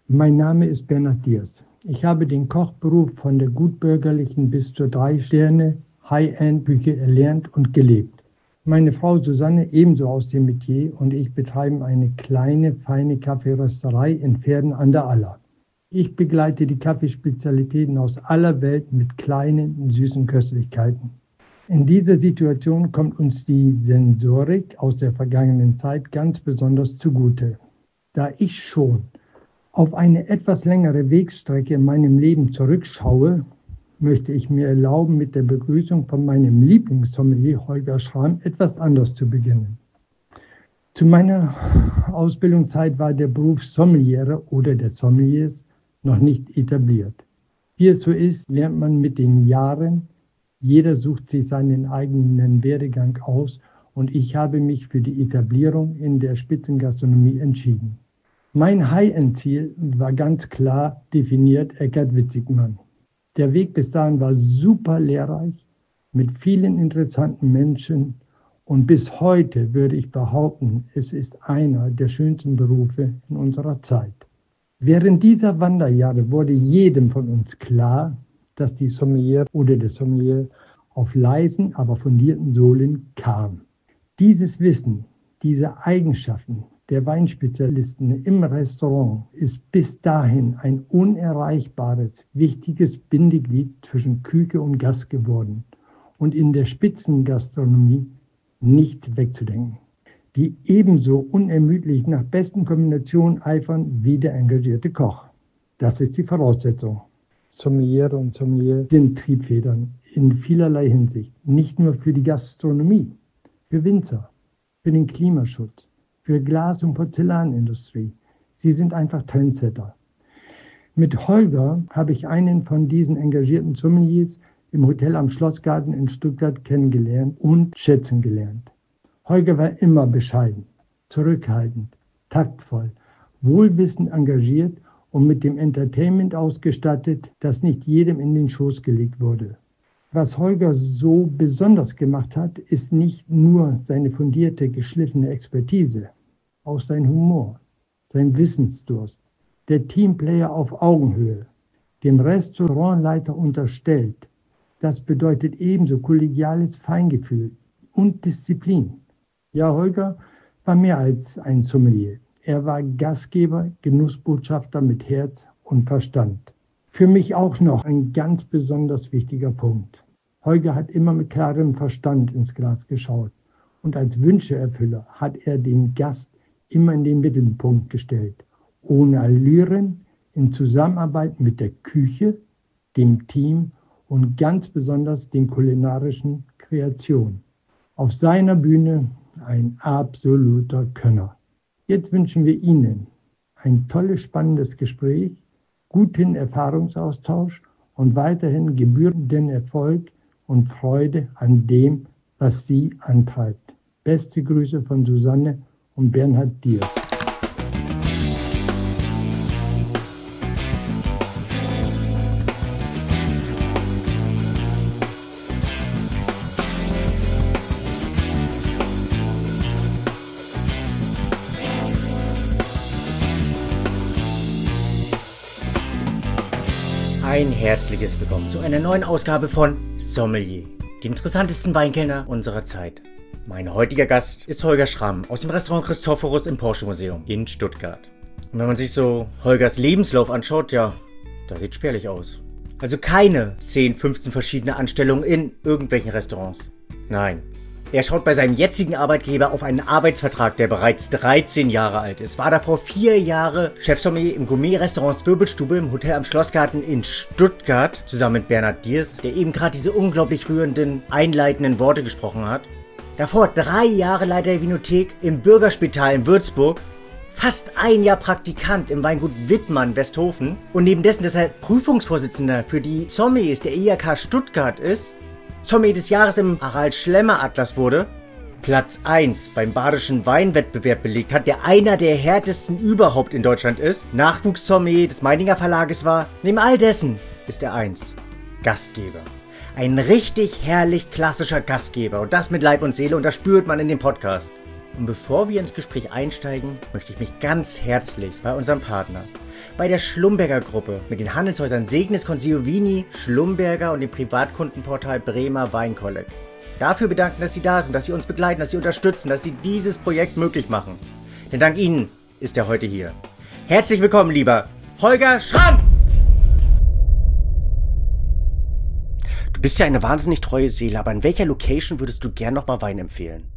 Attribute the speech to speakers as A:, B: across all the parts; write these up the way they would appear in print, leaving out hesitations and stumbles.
A: Mein Name ist Bernhard Diers. Ich habe den Kochberuf von der gutbürgerlichen bis zur 3-Sterne High-End-Küche erlernt und gelebt. Meine Frau Susanne, ebenso aus dem Metier, und ich betreiben eine kleine, feine Kaffeerösterei in Verden an der Aller. Ich begleite die Kaffeespezialitäten aus aller Welt mit kleinen, süßen Köstlichkeiten. In dieser Situation kommt uns die Sensorik aus der vergangenen Zeit ganz besonders zugute. Da ich schon auf eine etwas längere Wegstrecke in meinem Leben zurückschaue, möchte ich mir erlauben, mit der Begrüßung von meinem Lieblingssommelier Holger Schramm etwas anders zu beginnen. Zu meiner Ausbildungszeit war der Beruf Sommeliere oder der Sommeliers noch nicht etabliert. Wie es so ist, lernt man mit den Jahren. Jeder sucht sich seinen eigenen Werdegang aus und ich habe mich für die Etablierung in der Spitzengastronomie entschieden. Mein High-End-Ziel war ganz klar definiert, Eckhard Witzigmann. Der Weg bis dahin war super lehrreich, mit vielen interessanten Menschen und bis heute würde ich behaupten, es ist einer der schönsten Berufe in unserer Zeit. Während dieser Wanderjahre wurde jedem von uns klar, dass die Sommelier oder der Sommelier auf leisen, aber fundierten Sohlen kam. Dieses Wissen, diese Eigenschaften der Weinspezialisten im Restaurant ist bis dahin ein unerreichbares, wichtiges Bindeglied zwischen Küche und Gast geworden und in der Spitzengastronomie nicht wegzudenken, die ebenso unermüdlich nach besten Kombinationen eifern wie der engagierte Koch. Das ist die Voraussetzung. Sommeliere und Sommelier sind Triebfedern in vielerlei Hinsicht, nicht nur für die Gastronomie, für Winzer, für den Klimaschutz, für Glas- und Porzellanindustrie. Sie sind einfach Trendsetter. Mit Holger habe ich einen von diesen engagierten Sommeliers im Hotel am Schlossgarten in Stuttgart kennengelernt und schätzen gelernt. Holger war immer bescheiden, zurückhaltend, taktvoll, wohlwissend engagiert und mit dem Entertainment ausgestattet, das nicht jedem in den Schoß gelegt wurde. Was Holger so besonders gemacht hat, ist nicht nur seine fundierte, geschliffene Expertise, auch sein Humor, sein Wissensdurst, der Teamplayer auf Augenhöhe, dem Restaurantleiter unterstellt. Das bedeutet ebenso kollegiales Feingefühl und Disziplin. Ja, Holger war mehr als ein Sommelier. Er war Gastgeber, Genussbotschafter mit Herz und Verstand. Für mich auch noch ein ganz besonders wichtiger Punkt. Holger hat immer mit klarem Verstand ins Glas geschaut und als Wünscheerfüller hat er den Gast immer in den Mittelpunkt gestellt, ohne Allüren, in Zusammenarbeit mit der Küche, dem Team und ganz besonders den kulinarischen Kreationen. Auf seiner Bühne ein absoluter Könner. Jetzt wünschen wir Ihnen ein tolles, spannendes Gespräch, guten Erfahrungsaustausch und weiterhin gebührenden Erfolg und Freude an dem, was Sie antreibt. Beste Grüße von Susanne und Bernhard Diers.
B: Ein herzliches Willkommen zu einer neuen Ausgabe von Sommelier, die interessantesten Weinkenner unserer Zeit. Mein heutiger Gast ist Holger Schramm aus dem Restaurant Christophorus im Porsche Museum in Stuttgart. Und wenn man sich so Holgers Lebenslauf anschaut, ja, das sieht spärlich aus. Also keine 10, 15 verschiedene Anstellungen in irgendwelchen Restaurants. Nein. Er schaut bei seinem jetzigen Arbeitgeber auf einen Arbeitsvertrag, der bereits 13 Jahre alt ist. War davor 4 Jahre Chefsommelier im Gourmet-Restaurant Wirbelstube im Hotel am Schlossgarten in Stuttgart, zusammen mit Bernhard Diers, der eben gerade diese unglaublich rührenden, einleitenden Worte gesprochen hat. Davor 3 Jahre Leiter der Vinothek im Bürgerspital in Würzburg, fast 1 Jahr Praktikant im Weingut Wittmann Westhofen und neben dessen, dass er Prüfungsvorsitzender für die Sommeliers der IHK Stuttgart ist, Sommelier des Jahres im Harald Schlemmer Atlas wurde, Platz 1 beim Badischen Weinwettbewerb belegt hat, der einer der härtesten überhaupt in Deutschland ist, Nachwuchssommelier des Meininger Verlages war, neben all dessen ist er 1, Gastgeber. Ein richtig herrlich klassischer Gastgeber und das mit Leib und Seele und das spürt man in dem Podcast. Und bevor wir ins Gespräch einsteigen, möchte ich mich ganz herzlich bei unserem Partner, bei der Schlumberger Gruppe mit den Handelshäusern Segnitz, Consigliovini, Schlumberger und dem Privatkundenportal Bremer Weinkolleg. Dafür bedanken, dass Sie da sind, dass Sie uns begleiten, dass Sie unterstützen, dass Sie dieses Projekt möglich machen. Denn dank Ihnen ist er heute hier. Herzlich willkommen, lieber Holger Schramm! Du bist ja eine wahnsinnig treue Seele, aber in welcher Location würdest du gern nochmal Wein empfehlen?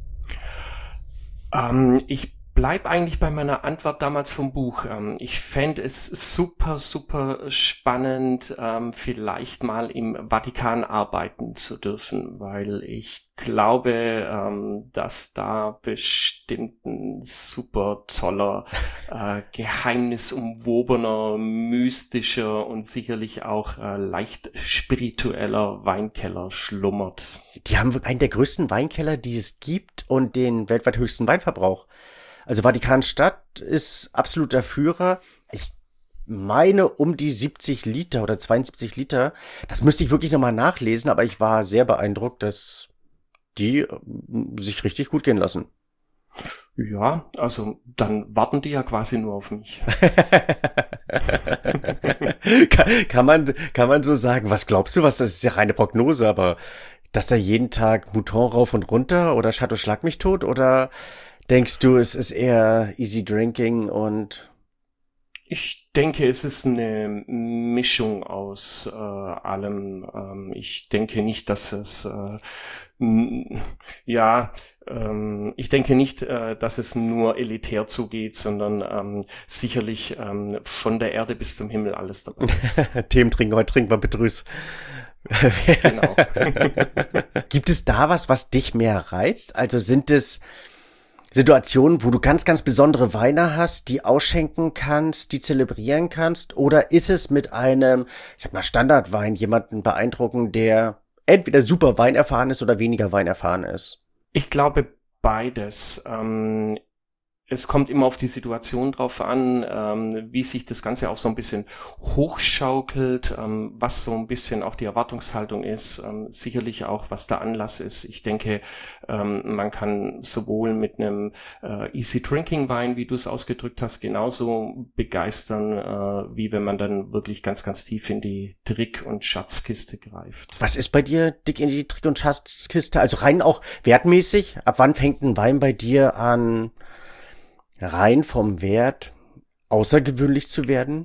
C: Ich bleib eigentlich bei meiner Antwort damals vom Buch. Ich fände es super, super spannend, vielleicht mal im Vatikan arbeiten zu dürfen, weil ich glaube, dass da bestimmt ein super toller, geheimnisumwobener, mystischer und sicherlich auch leicht spiritueller Weinkeller schlummert.
B: Die haben einen der größten Weinkeller, die es gibt, und den weltweit höchsten Weinverbrauch. Also Vatikanstadt ist absoluter Führer. Ich meine um die 70 Liter oder 72 Liter. Das müsste ich wirklich nochmal nachlesen, aber ich war sehr beeindruckt, dass die sich richtig gut gehen lassen.
C: Ja, also dann warten die ja quasi nur auf mich.
B: Kann man so sagen. Was glaubst du, das ist ja reine Prognose, aber dass da jeden Tag Mouton rauf und runter oder Chateau Schlag mich tot, oder denkst du, es ist eher easy drinking und...
C: Ich denke, es ist eine Mischung aus allem. Ich denke nicht, dass es ich denke nicht, dass es nur elitär zugeht, sondern sicherlich von der Erde bis zum Himmel alles dabei ist.
B: Themen trinken, heute trinken wir Petrus.
C: Genau.
B: Gibt es da was dich mehr reizt? Also sind es Situationen, wo du ganz, ganz besondere Weine hast, die ausschenken kannst, die zelebrieren kannst? Oder ist es mit einem, ich sag mal, Standardwein jemanden beeindrucken, der entweder super weinerfahren ist oder weniger weinerfahren ist?
C: Ich glaube beides. Es kommt immer auf die Situation drauf an, wie sich das Ganze auch so ein bisschen hochschaukelt, was so ein bisschen auch die Erwartungshaltung ist, sicherlich auch, was der Anlass ist. Ich denke, man kann sowohl mit einem Easy Drinking Wein, wie du es ausgedrückt hast, genauso begeistern, wie wenn man dann wirklich ganz, ganz tief in die Trick- und Schatzkiste greift.
B: Was ist bei dir dick in die Trick- und Schatzkiste? Also rein auch wertmäßig? Ab wann fängt ein Wein bei dir an, rein vom Wert außergewöhnlich zu werden?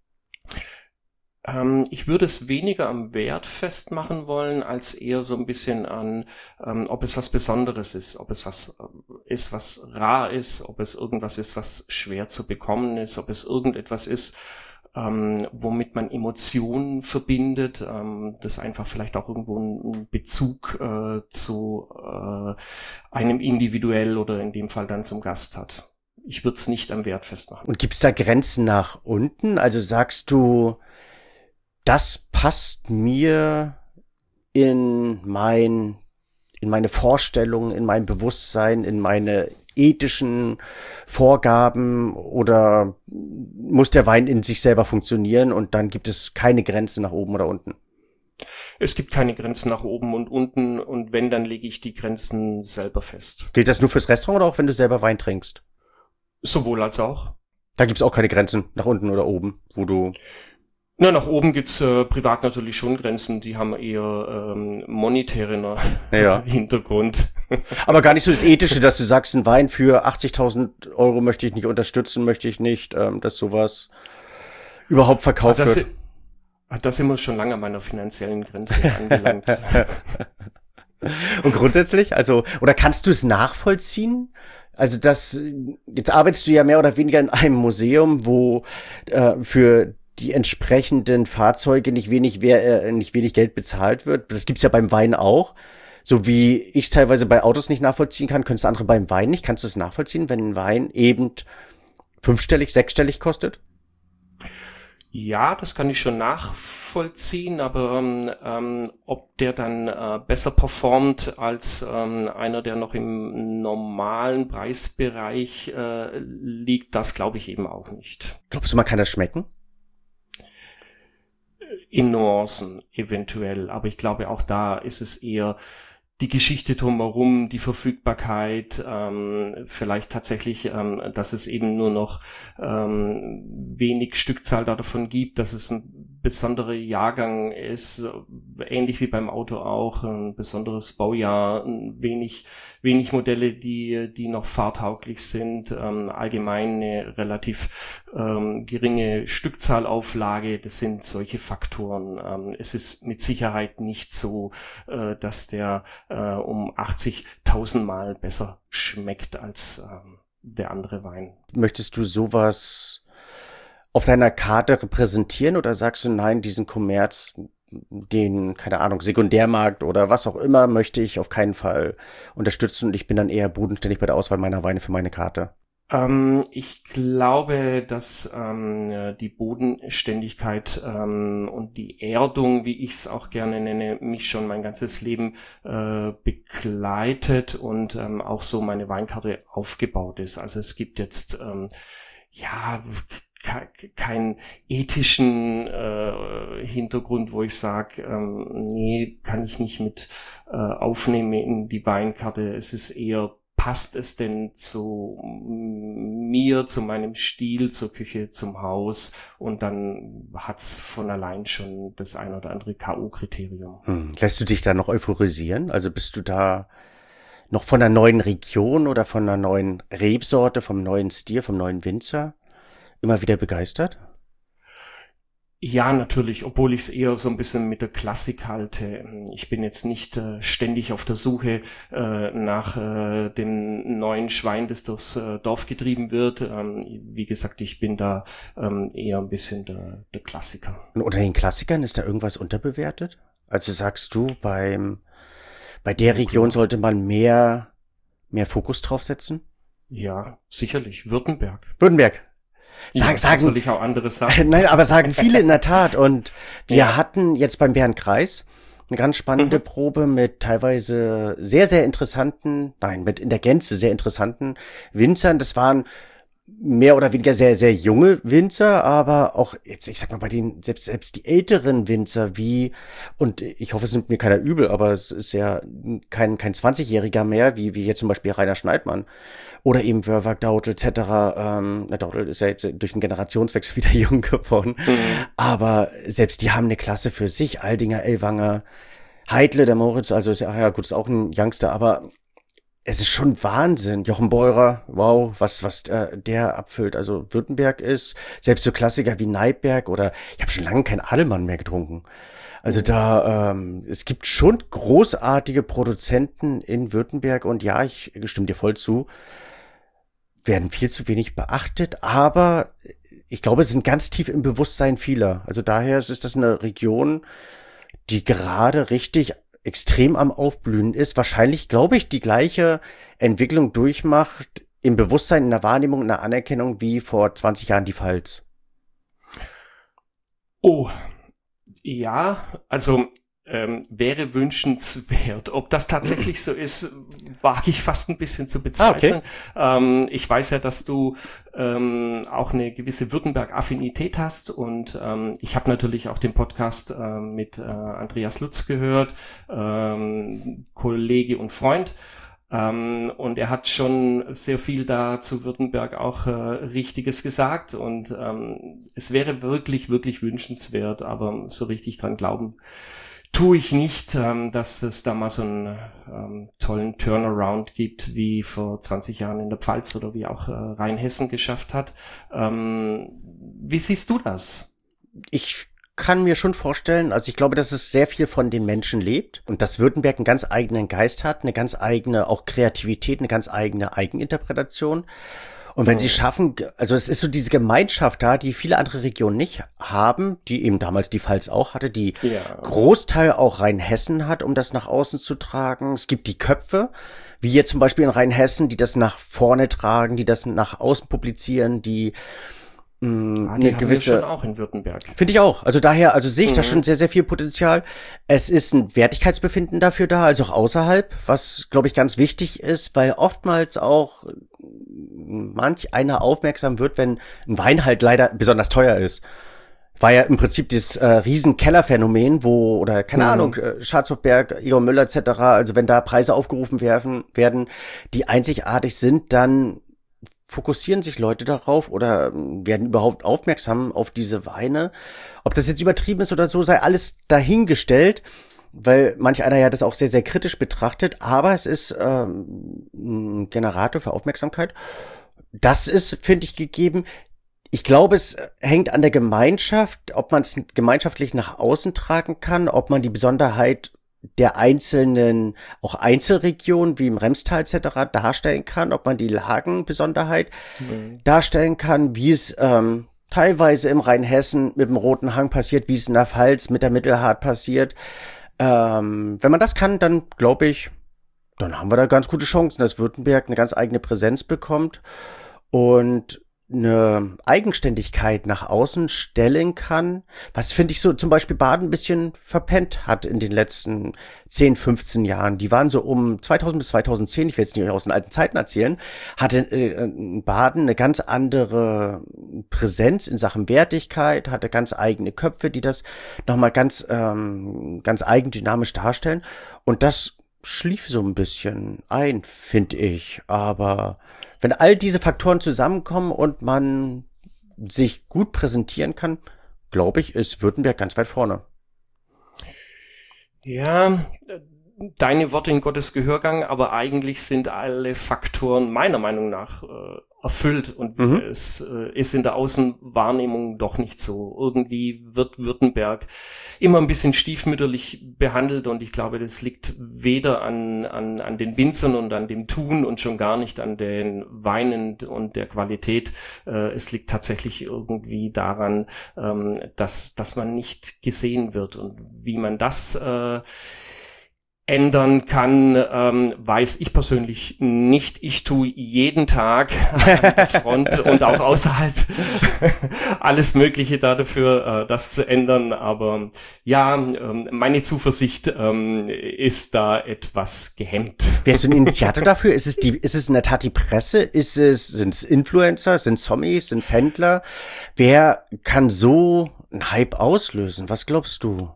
C: Ich würde es weniger am Wert festmachen wollen, als eher so ein bisschen an, ob es was Besonderes ist, ob es was ist, was rar ist, ob es irgendwas ist, was schwer zu bekommen ist, ob es irgendetwas ist, womit man Emotionen verbindet, das einfach vielleicht auch irgendwo einen Bezug zu einem individuell oder in dem Fall dann zum Gast hat. Ich würde es nicht am Wert festmachen.
B: Und gibt's da Grenzen nach unten? Also sagst du, das passt mir in meine Vorstellungen, in mein Bewusstsein, in meine ethischen Vorgaben, oder muss der Wein in sich selber funktionieren und dann gibt es keine Grenze nach oben oder unten?
C: Es gibt keine Grenzen nach oben und unten, und wenn, dann lege ich die Grenzen selber fest.
B: Gilt das nur fürs Restaurant oder auch wenn du selber Wein trinkst?
C: Sowohl als auch.
B: Da gibt's auch keine Grenzen nach unten oder oben, wo du...
C: Na, nach oben gibt's privat natürlich schon Grenzen, die haben eher monetären Hintergrund.
B: Aber gar nicht so das Ethische, dass du sagst, ein Wein für 80.000 Euro möchte ich nicht unterstützen, möchte ich nicht, dass sowas überhaupt verkauft wird.
C: Da sind wir schon lange an meiner finanziellen Grenze angelangt.
B: Und grundsätzlich, also, oder kannst du es nachvollziehen? Also jetzt arbeitest du ja mehr oder weniger in einem Museum, wo für die entsprechenden Fahrzeuge nicht wenig Geld bezahlt wird. Das gibt's ja beim Wein auch. So wie ich es teilweise bei Autos nicht nachvollziehen kann, können es andere beim Wein nicht. Kannst du es nachvollziehen, wenn ein Wein eben 5-stellig, 6-stellig kostet?
C: Ja, das kann ich schon nachvollziehen, aber ob der dann besser performt als einer, der noch im normalen Preisbereich liegt, das glaube ich eben auch nicht.
B: Glaubst du, man kann das schmecken?
C: In Nuancen eventuell, aber ich glaube, auch da ist es eher die Geschichte drumherum, die Verfügbarkeit, vielleicht tatsächlich, dass es eben nur noch wenig Stückzahl davon gibt, dass es ein besonderer Jahrgang ist, ähnlich wie beim Auto auch, ein besonderes Baujahr, wenig Modelle, die noch fahrtauglich sind, allgemein eine relativ geringe Stückzahlauflage, das sind solche Faktoren. Es ist mit Sicherheit nicht so, dass der um 80.000 Mal besser schmeckt als der andere Wein.
B: Möchtest du sowas auf deiner Karte repräsentieren oder sagst du, nein, diesen Kommerz, den, keine Ahnung, Sekundärmarkt oder was auch immer, möchte ich auf keinen Fall unterstützen und ich bin dann eher bodenständig bei der Auswahl meiner Weine für meine Karte?
C: Ich glaube, dass die Bodenständigkeit und die Erdung, wie ich es auch gerne nenne, mich schon mein ganzes Leben begleitet und auch so meine Weinkarte aufgebaut ist. Also es gibt jetzt keinen ethischen Hintergrund, wo ich sage, nee, kann ich nicht mit aufnehmen in die Weinkarte. Es ist eher, passt es denn zu mir, zu meinem Stil, zur Küche, zum Haus? Und dann hat's von allein schon das ein oder andere K.O.-Kriterium.
B: Lässt du dich da noch euphorisieren? Also bist du da noch von einer neuen Region oder von einer neuen Rebsorte, vom neuen Stil, vom neuen Winzer immer wieder begeistert?
C: Ja, natürlich, obwohl ich es eher so ein bisschen mit der Klassik halte. Ich bin jetzt nicht ständig auf der Suche nach dem neuen Schwein, das durchs Dorf getrieben wird. Wie gesagt, ich bin da eher ein bisschen der Klassiker.
B: Und unter den Klassikern ist da irgendwas unterbewertet? Also sagst du, bei der Region sollte man mehr Fokus drauf setzen?
C: Ja, sicherlich. Württemberg.
B: Soll
C: ich auch anderes sagen?
B: Nein, aber sagen viele in der Tat. Und wir hatten jetzt beim Bernkreis eine ganz spannende Probe mit teilweise sehr, sehr interessanten, mit in der Gänze sehr interessanten Winzern. Das waren mehr oder weniger sehr, sehr junge Winzer, aber auch jetzt, ich sag mal, bei den, selbst die älteren Winzer und ich hoffe, es nimmt mir keiner übel, aber es ist ja kein 20-Jähriger mehr, wie jetzt zum Beispiel Rainer Schneidmann oder eben Wörwag, Dautl etc. Dautl ist ja jetzt durch den Generationswechsel wieder jung geworden, aber selbst die haben eine Klasse für sich, Aldinger, Ellwanger, Heidle, der Moritz, also ist ist auch ein Youngster, aber es ist schon Wahnsinn. Jochen Beurer, wow, was der abfüllt. Also Württemberg ist, selbst so Klassiker wie Neidberg oder ich habe schon lange keinen Adelmann mehr getrunken. Also es gibt schon großartige Produzenten in Württemberg und ja, ich stimme dir voll zu, werden viel zu wenig beachtet, aber ich glaube, es sind ganz tief im Bewusstsein vieler. Also daher ist das eine Region, die gerade richtig extrem am Aufblühen ist, wahrscheinlich, glaube ich, die gleiche Entwicklung durchmacht im Bewusstsein, in der Wahrnehmung, in der Anerkennung wie vor 20 Jahren die Pfalz.
C: Oh, ja, also wäre wünschenswert. Ob das tatsächlich so ist, wage ich fast ein bisschen zu bezweifeln. Okay. Ich weiß ja, dass du auch eine gewisse Württemberg-Affinität hast und ich habe natürlich auch den Podcast mit Andreas Lutz gehört, Kollege und Freund. Und er hat schon sehr viel da zu Württemberg auch Richtiges gesagt und es wäre wirklich, wirklich wünschenswert, aber so richtig dran glauben tue ich nicht, dass es da mal so einen tollen Turnaround gibt, wie vor 20 Jahren in der Pfalz oder wie auch Rheinhessen geschafft hat. Wie siehst du das?
B: Ich kann mir schon vorstellen, also ich glaube, dass es sehr viel von den Menschen lebt und dass Württemberg einen ganz eigenen Geist hat, eine ganz eigene auch Kreativität, eine ganz eigene Eigeninterpretation. Und wenn sie schaffen, also es ist so diese Gemeinschaft da, die viele andere Regionen nicht haben, die eben damals die Pfalz auch hatte, die Großteil auch Rheinhessen hat, um das nach außen zu tragen. Es gibt die Köpfe, wie jetzt zum Beispiel in Rheinhessen, die das nach vorne tragen, die das nach außen publizieren, die eine gewisse,
C: haben wir schon auch in Württemberg.
B: Finde ich auch. Also daher, sehe ich da schon sehr, sehr viel Potenzial. Es ist ein Wertigkeitsbefinden dafür da, also auch außerhalb, was, glaube ich, ganz wichtig ist, weil oftmals auch manch einer aufmerksam wird, wenn ein Wein halt leider besonders teuer ist. War ja im Prinzip das Riesen-Keller-Phänomen, oder keine Ahnung, Schatzhofberg, Egon Müller etc., also wenn da Preise aufgerufen werden, die einzigartig sind, dann fokussieren sich Leute darauf oder werden überhaupt aufmerksam auf diese Weine. Ob das jetzt übertrieben ist oder so, sei alles dahingestellt, weil manch einer ja das auch sehr, sehr kritisch betrachtet, aber es ist ein Generator für Aufmerksamkeit. Das ist, finde ich, gegeben. Ich glaube, es hängt an der Gemeinschaft, ob man es gemeinschaftlich nach außen tragen kann, ob man die Besonderheit der einzelnen, auch Einzelregionen wie im Remstal etc. darstellen kann, ob man die Lagenbesonderheit darstellen kann, wie es teilweise im Rheinhessen mit dem Roten Hang passiert, wie es in der Pfalz mit der Mittelhart passiert. Wenn man das kann, dann glaube ich, dann haben wir da ganz gute Chancen, dass Württemberg eine ganz eigene Präsenz bekommt und eine Eigenständigkeit nach außen stellen kann, was finde ich so zum Beispiel Baden ein bisschen verpennt hat in den letzten 10, 15 Jahren. Die waren so um 2000 bis 2010, ich will jetzt nicht aus den alten Zeiten erzählen, hatte Baden eine ganz andere Präsenz in Sachen Wertigkeit, hatte ganz eigene Köpfe, die das nochmal ganz eigendynamisch darstellen und das schlief so ein bisschen ein, finde ich, aber wenn all diese Faktoren zusammenkommen und man sich gut präsentieren kann, glaube ich, ist Württemberg ganz weit vorne.
C: Ja, deine Worte in Gottes Gehörgang, aber eigentlich sind alle Faktoren meiner Meinung nach erfüllt und es ist in der Außenwahrnehmung doch nicht so. Irgendwie wird Württemberg immer ein bisschen stiefmütterlich behandelt und ich glaube, das liegt weder an den Winzern und an dem Tun und schon gar nicht an den Weinen und der Qualität. Es liegt tatsächlich irgendwie daran, dass man nicht gesehen wird und wie man das ändern kann, weiß ich persönlich nicht. Ich tue jeden Tag an der Front und auch außerhalb alles Mögliche dafür, das zu ändern. Aber ja, meine Zuversicht ist da etwas gehemmt.
B: Wärst du ein Initiator dafür? Ist es in der Tat die Presse? Sind es Influencer? Sind es Sommis? Sind es Händler? Wer kann so einen Hype auslösen? Was glaubst du?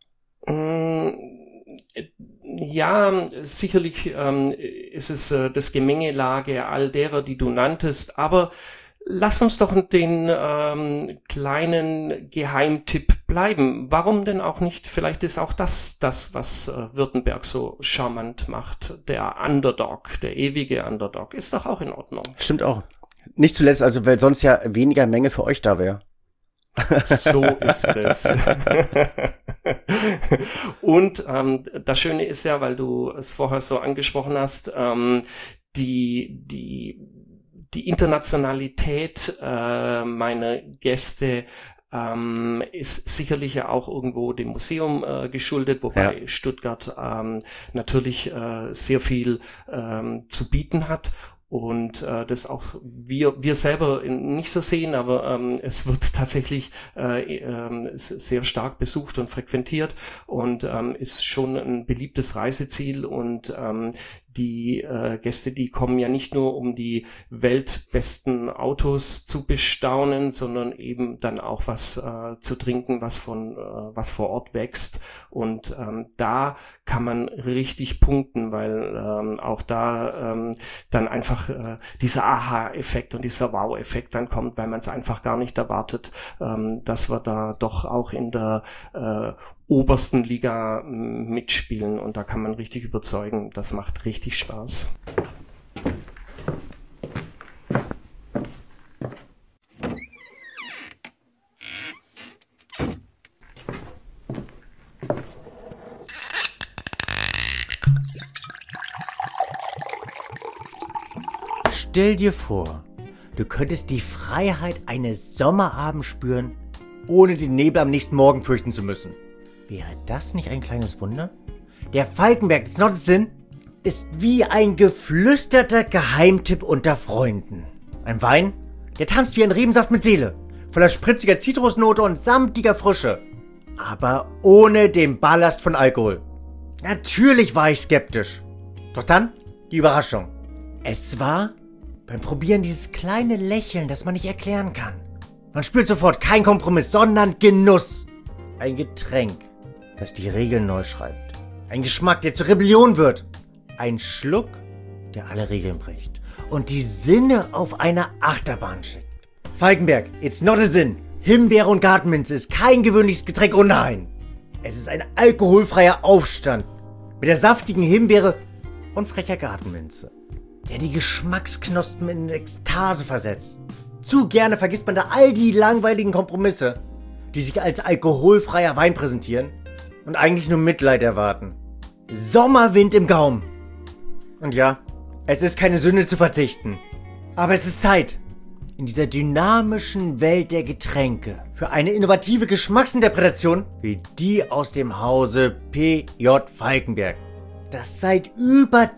C: Ja, sicherlich ist es das Gemengelage all derer, die du nanntest, aber lass uns doch den kleinen Geheimtipp bleiben. Warum denn auch nicht? Vielleicht ist auch das, was Württemberg so charmant macht. Der Underdog, der ewige Underdog, ist doch auch in Ordnung.
B: Stimmt auch. Nicht zuletzt, also weil sonst ja weniger Menge für euch da wäre.
C: So ist es. Und das Schöne ist ja, weil du es vorher so angesprochen hast, die Internationalität meiner Gäste ist sicherlich ja auch irgendwo dem Museum geschuldet, wobei Stuttgart natürlich sehr viel zu bieten hat. Und das auch wir selber nicht so sehen, aber es wird tatsächlich sehr stark besucht und frequentiert und ist schon ein beliebtes Reiseziel und die Gäste, die kommen ja nicht nur, um die weltbesten Autos zu bestaunen, sondern eben dann auch was zu trinken, was vor Ort wächst. Und da kann man richtig punkten, weil auch da dann einfach dieser Aha-Effekt und dieser Wow-Effekt dann kommt, weil man es einfach gar nicht erwartet, dass wir da doch auch in der obersten Liga mitspielen und da kann man richtig überzeugen. Das macht richtig Spaß.
B: Stell dir vor, du könntest die Freiheit eines Sommerabends spüren, ohne den Nebel am nächsten Morgen fürchten zu müssen. Wäre das nicht ein kleines Wunder? Der Falkenberg des Nordens ist wie ein geflüsterter Geheimtipp unter Freunden. Ein Wein, der tanzt wie ein Rebensaft mit Seele, voller spritziger Zitrusnote und samtiger Frische. Aber ohne den Ballast von Alkohol. Natürlich war ich skeptisch. Doch dann die Überraschung. Es war beim Probieren dieses kleine Lächeln, das man nicht erklären kann. Man spürt sofort kein Kompromiss, sondern Genuss. Ein Getränk, das die Regeln neu schreibt. Ein Geschmack, der zur Rebellion wird. Ein Schluck, der alle Regeln bricht. Und die Sinne auf eine Achterbahn schickt. Falkenberg, it's not a sin. Himbeere und Gartenminze ist kein gewöhnliches Getränk, oh nein. Es ist ein alkoholfreier Aufstand. Mit der saftigen Himbeere und frecher Gartenminze, der die Geschmacksknospen in Ekstase versetzt. Zu gerne vergisst man da all die langweiligen Kompromisse, die sich als alkoholfreier Wein präsentieren und eigentlich nur Mitleid erwarten. Sommerwind im Gaumen. Und ja, es ist keine Sünde zu verzichten. Aber es ist Zeit, in dieser dynamischen Welt der Getränke, für eine innovative Geschmacksinterpretation wie die aus dem Hause P.J. Falkenberg, das seit über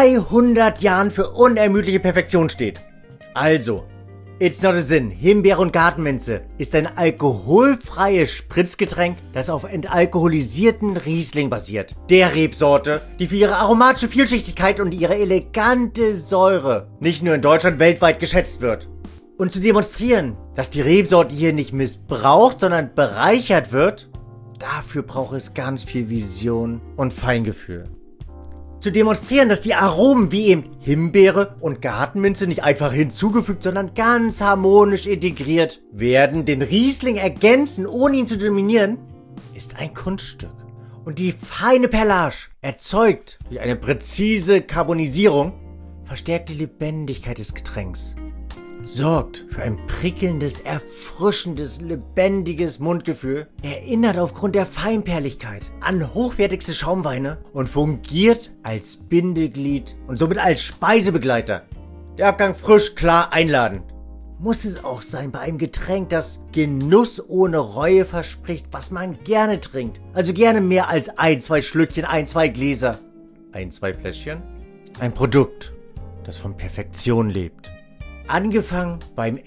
B: 200 Jahren für unermüdliche Perfektion steht. Also, it's not a sin. Himbeere und Gartenminze ist ein alkoholfreies Spritzgetränk, das auf entalkoholisierten Riesling basiert. Der Rebsorte, die für ihre aromatische Vielschichtigkeit und ihre elegante Säure nicht nur in Deutschland weltweit geschätzt wird. Und zu demonstrieren, dass die Rebsorte hier nicht missbraucht, sondern bereichert wird, dafür braucht es ganz viel Vision und Feingefühl. Zu demonstrieren, dass die Aromen wie eben Himbeere und Gartenminze nicht einfach hinzugefügt, sondern ganz harmonisch integriert werden, den Riesling ergänzen, ohne ihn zu dominieren, ist ein Kunststück. Und die feine Perlage, erzeugt durch eine präzise Carbonisierung, verstärkt die Lebendigkeit des Getränks. Sorgt für ein prickelndes, erfrischendes, lebendiges Mundgefühl, erinnert aufgrund der Feinperligkeit an hochwertigste Schaumweine und fungiert als Bindeglied und somit als Speisebegleiter. Der Abgang frisch, klar, einladend. Muss es auch sein bei einem Getränk, das Genuss ohne Reue verspricht, was man gerne trinkt. Also gerne mehr als 1-2 Schlückchen, 1-2 Gläser, 1-2 Fläschchen. Ein Produkt, das von Perfektion lebt. Angefangen beim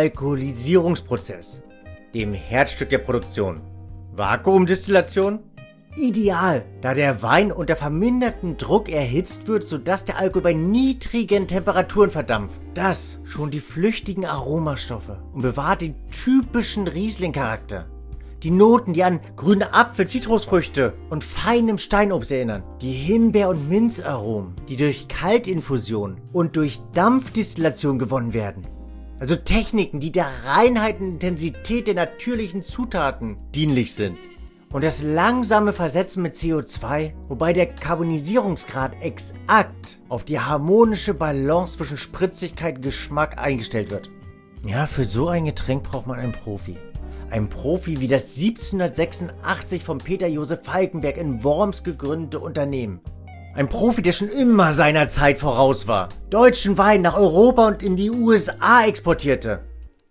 B: Entalkoholisierungsprozess, dem Herzstück der Produktion. Vakuumdestillation? Ideal, da der Wein unter vermindertem Druck erhitzt wird, sodass der Alkohol bei niedrigen Temperaturen verdampft. Das schont die flüchtigen Aromastoffe und bewahrt den typischen Riesling-Charakter. Die Noten, die an grüne Apfel, Zitrusfrüchte und feinem Steinobst erinnern. Die Himbeer- und Minzaromen, die durch Kaltinfusion und durch Dampfdestillation gewonnen werden. Also Techniken, die der Reinheit und Intensität der natürlichen Zutaten dienlich sind. Und das langsame Versetzen mit CO2, wobei der Carbonisierungsgrad exakt auf die harmonische Balance zwischen Spritzigkeit und Geschmack eingestellt wird. Ja, für so ein Getränk braucht man einen Profi. Ein Profi wie das 1786 von Peter Josef Falkenberg in Worms gegründete Unternehmen. Ein Profi, der schon immer seiner Zeit voraus war. Deutschen Wein nach Europa und in die USA exportierte.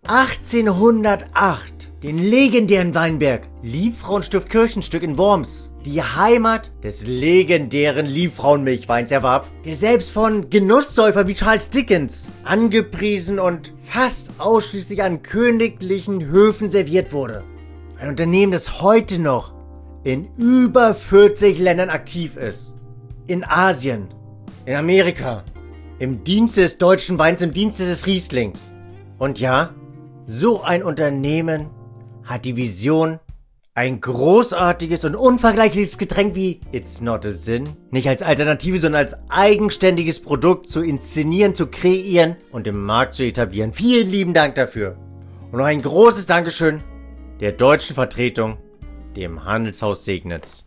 B: 1808 den legendären Weinberg Liebfrauenstift Kirchenstück in Worms, die Heimat des legendären Liebfrauenmilchweins erwarb, der selbst von Genusssäufern wie Charles Dickens angepriesen und fast ausschließlich an königlichen Höfen serviert wurde. Ein Unternehmen, das heute noch in über 40 Ländern aktiv ist. In Asien, in Amerika, im Dienste des deutschen Weins, im Dienste des Rieslings. Und ja, so ein Unternehmen hat die Vision, ein großartiges und unvergleichliches Getränk wie It's Not a Sin nicht als Alternative, sondern als eigenständiges Produkt zu inszenieren, zu kreieren und im Markt zu etablieren. Vielen lieben Dank dafür. Und noch ein großes Dankeschön der deutschen Vertretung, dem Handelshaus Segnitz.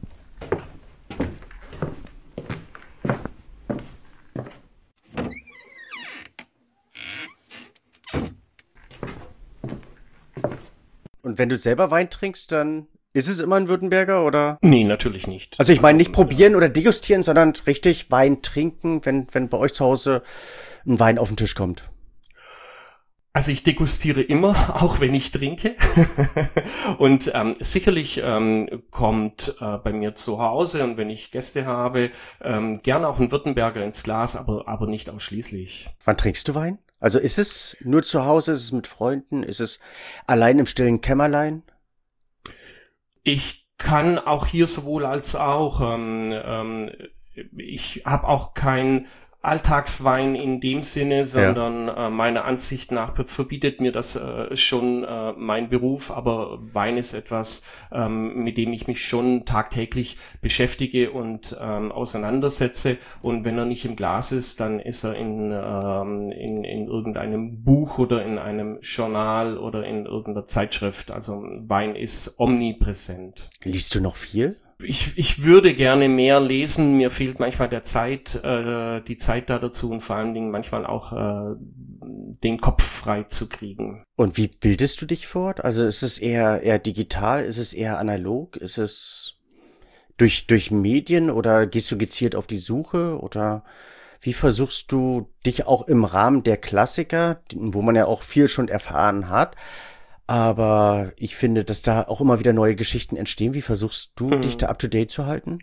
B: Und wenn du selber Wein trinkst, dann ist es immer ein Württemberger, oder?
C: Nee, natürlich nicht.
B: Also ich meine nicht probieren oder degustieren, sondern richtig Wein trinken, wenn bei euch zu Hause ein Wein auf den Tisch kommt.
C: Also ich degustiere immer, auch wenn ich trinke. Und sicherlich kommt bei mir zu Hause und wenn ich Gäste habe, gern auch ein Württemberger ins Glas, aber nicht ausschließlich.
B: Wann trinkst du Wein? Also ist es nur zu Hause, ist es mit Freunden, ist es allein im stillen Kämmerlein?
C: Ich kann auch hier sowohl als auch. Ich habe auch kein Alltagswein in dem Sinne, sondern meiner Ansicht nach verbietet mir das schon mein Beruf, aber Wein ist etwas, mit dem ich mich schon tagtäglich beschäftige und auseinandersetze, und wenn er nicht im Glas ist, dann ist er in irgendeinem Buch oder in einem Journal oder in irgendeiner Zeitschrift. Also Wein ist omnipräsent.
B: Liest du noch viel?
C: Ich würde gerne mehr lesen, mir fehlt manchmal die Zeit da dazu, und vor allen Dingen manchmal auch den Kopf frei zu kriegen.
B: Und wie bildest du dich fort? Also ist es eher digital, ist es eher analog, ist es durch Medien, oder gehst du gezielt auf die Suche, oder wie versuchst du dich auch im Rahmen der Klassiker, wo man ja auch viel schon erfahren hat, aber ich finde, dass da auch immer wieder neue Geschichten entstehen. Wie versuchst du, dich da up-to-date zu halten?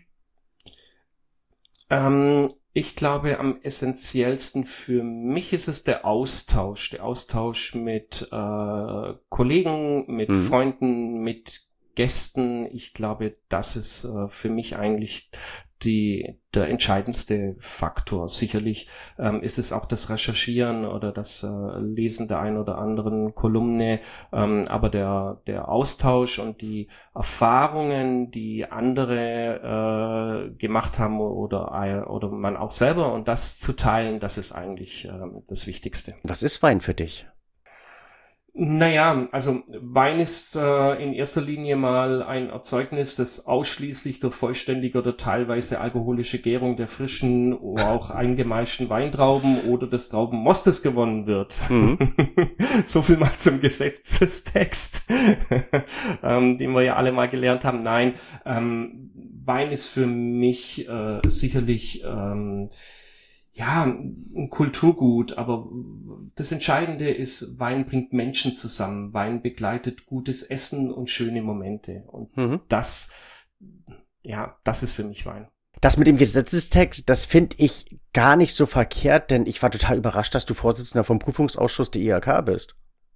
C: Ich glaube, am essentiellsten für mich ist es der Austausch. Der Austausch mit Kollegen, mit Freunden, mit Gästen. Ich glaube, das ist für mich eigentlich der entscheidendste Faktor. Sicherlich ist es auch das Recherchieren oder das Lesen der ein oder anderen Kolumne, aber der Austausch und die Erfahrungen, die andere gemacht haben oder man auch selber, und das zu teilen, das ist eigentlich das Wichtigste.
B: Was ist Wein für dich?
C: Naja, also Wein ist in erster Linie mal ein Erzeugnis, das ausschließlich durch vollständige oder teilweise alkoholische Gärung der frischen oder auch eingemeischten Weintrauben oder des Traubenmostes gewonnen wird. So viel mal zum Gesetzestext, den wir ja alle mal gelernt haben. Nein, Wein ist für mich sicherlich ein Kulturgut, aber das Entscheidende ist, Wein bringt Menschen zusammen. Wein begleitet gutes Essen und schöne Momente. Und das ist für mich Wein.
B: Das mit dem Gesetzestext, das finde ich gar nicht so verkehrt, denn ich war total überrascht, dass du Vorsitzender vom Prüfungsausschuss der IHK bist.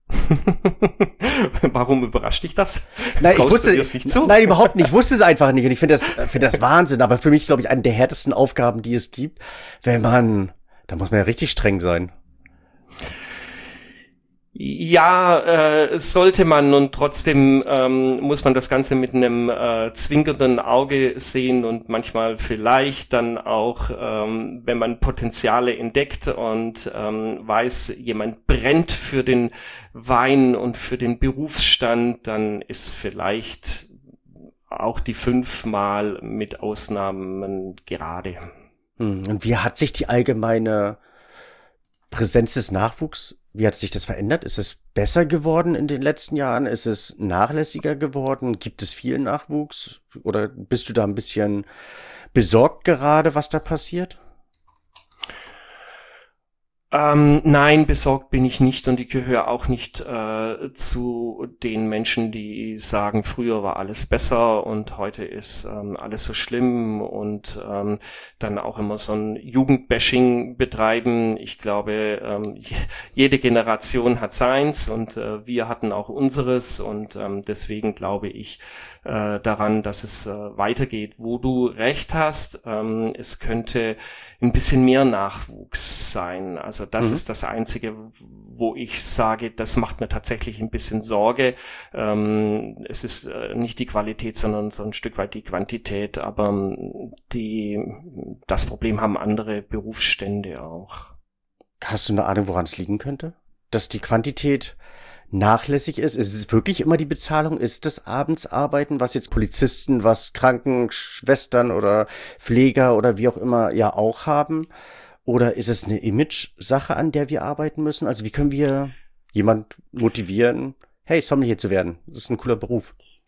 C: Warum überrascht dich das?
B: Nein, ich wusste
C: es nicht zu?
B: Nein, überhaupt nicht. Ich wusste es einfach nicht. Und ich finde das Wahnsinn. Aber für mich, glaube ich, eine der härtesten Aufgaben, die es gibt, da muss man ja richtig streng sein.
C: Ja, sollte man, und trotzdem muss man das Ganze mit einem zwinkernden Auge sehen und manchmal vielleicht dann auch, wenn man Potenziale entdeckt und weiß, jemand brennt für den Wein und für den Berufsstand, dann ist vielleicht auch die 5-mal mit Ausnahmen gerade.
B: Und wie hat sich die allgemeine Präsenz des Nachwuchs, wie hat sich das verändert? Ist es besser geworden in den letzten Jahren? Ist es nachlässiger geworden? Gibt es viel Nachwuchs? Oder bist du da ein bisschen besorgt gerade, was da passiert?
C: Nein, besorgt bin ich nicht, und ich gehöre auch nicht zu den Menschen, die sagen, früher war alles besser und heute ist alles so schlimm, und dann auch immer so ein Jugendbashing betreiben. Ich glaube, jede Generation hat seins, und wir hatten auch unseres, und deswegen glaube ich daran, dass es weitergeht. Wo du recht hast, es könnte ein bisschen mehr Nachwuchs sein. Also das ist das Einzige, wo ich sage, das macht mir tatsächlich ein bisschen Sorge. Es ist nicht die Qualität, sondern so ein Stück weit die Quantität. Aber das Problem haben andere Berufsstände auch.
B: Hast du eine Ahnung, woran es liegen könnte? Dass die Quantität nachlässig ist? Ist es wirklich immer die Bezahlung? Ist das Abendsarbeiten, was jetzt Polizisten, was Krankenschwestern oder Pfleger oder wie auch immer ja auch haben? Oder ist es eine Image-Sache, an der wir arbeiten müssen? Also wie können wir jemand motivieren, hey, Sommelier zu werden? Das ist ein cooler Beruf.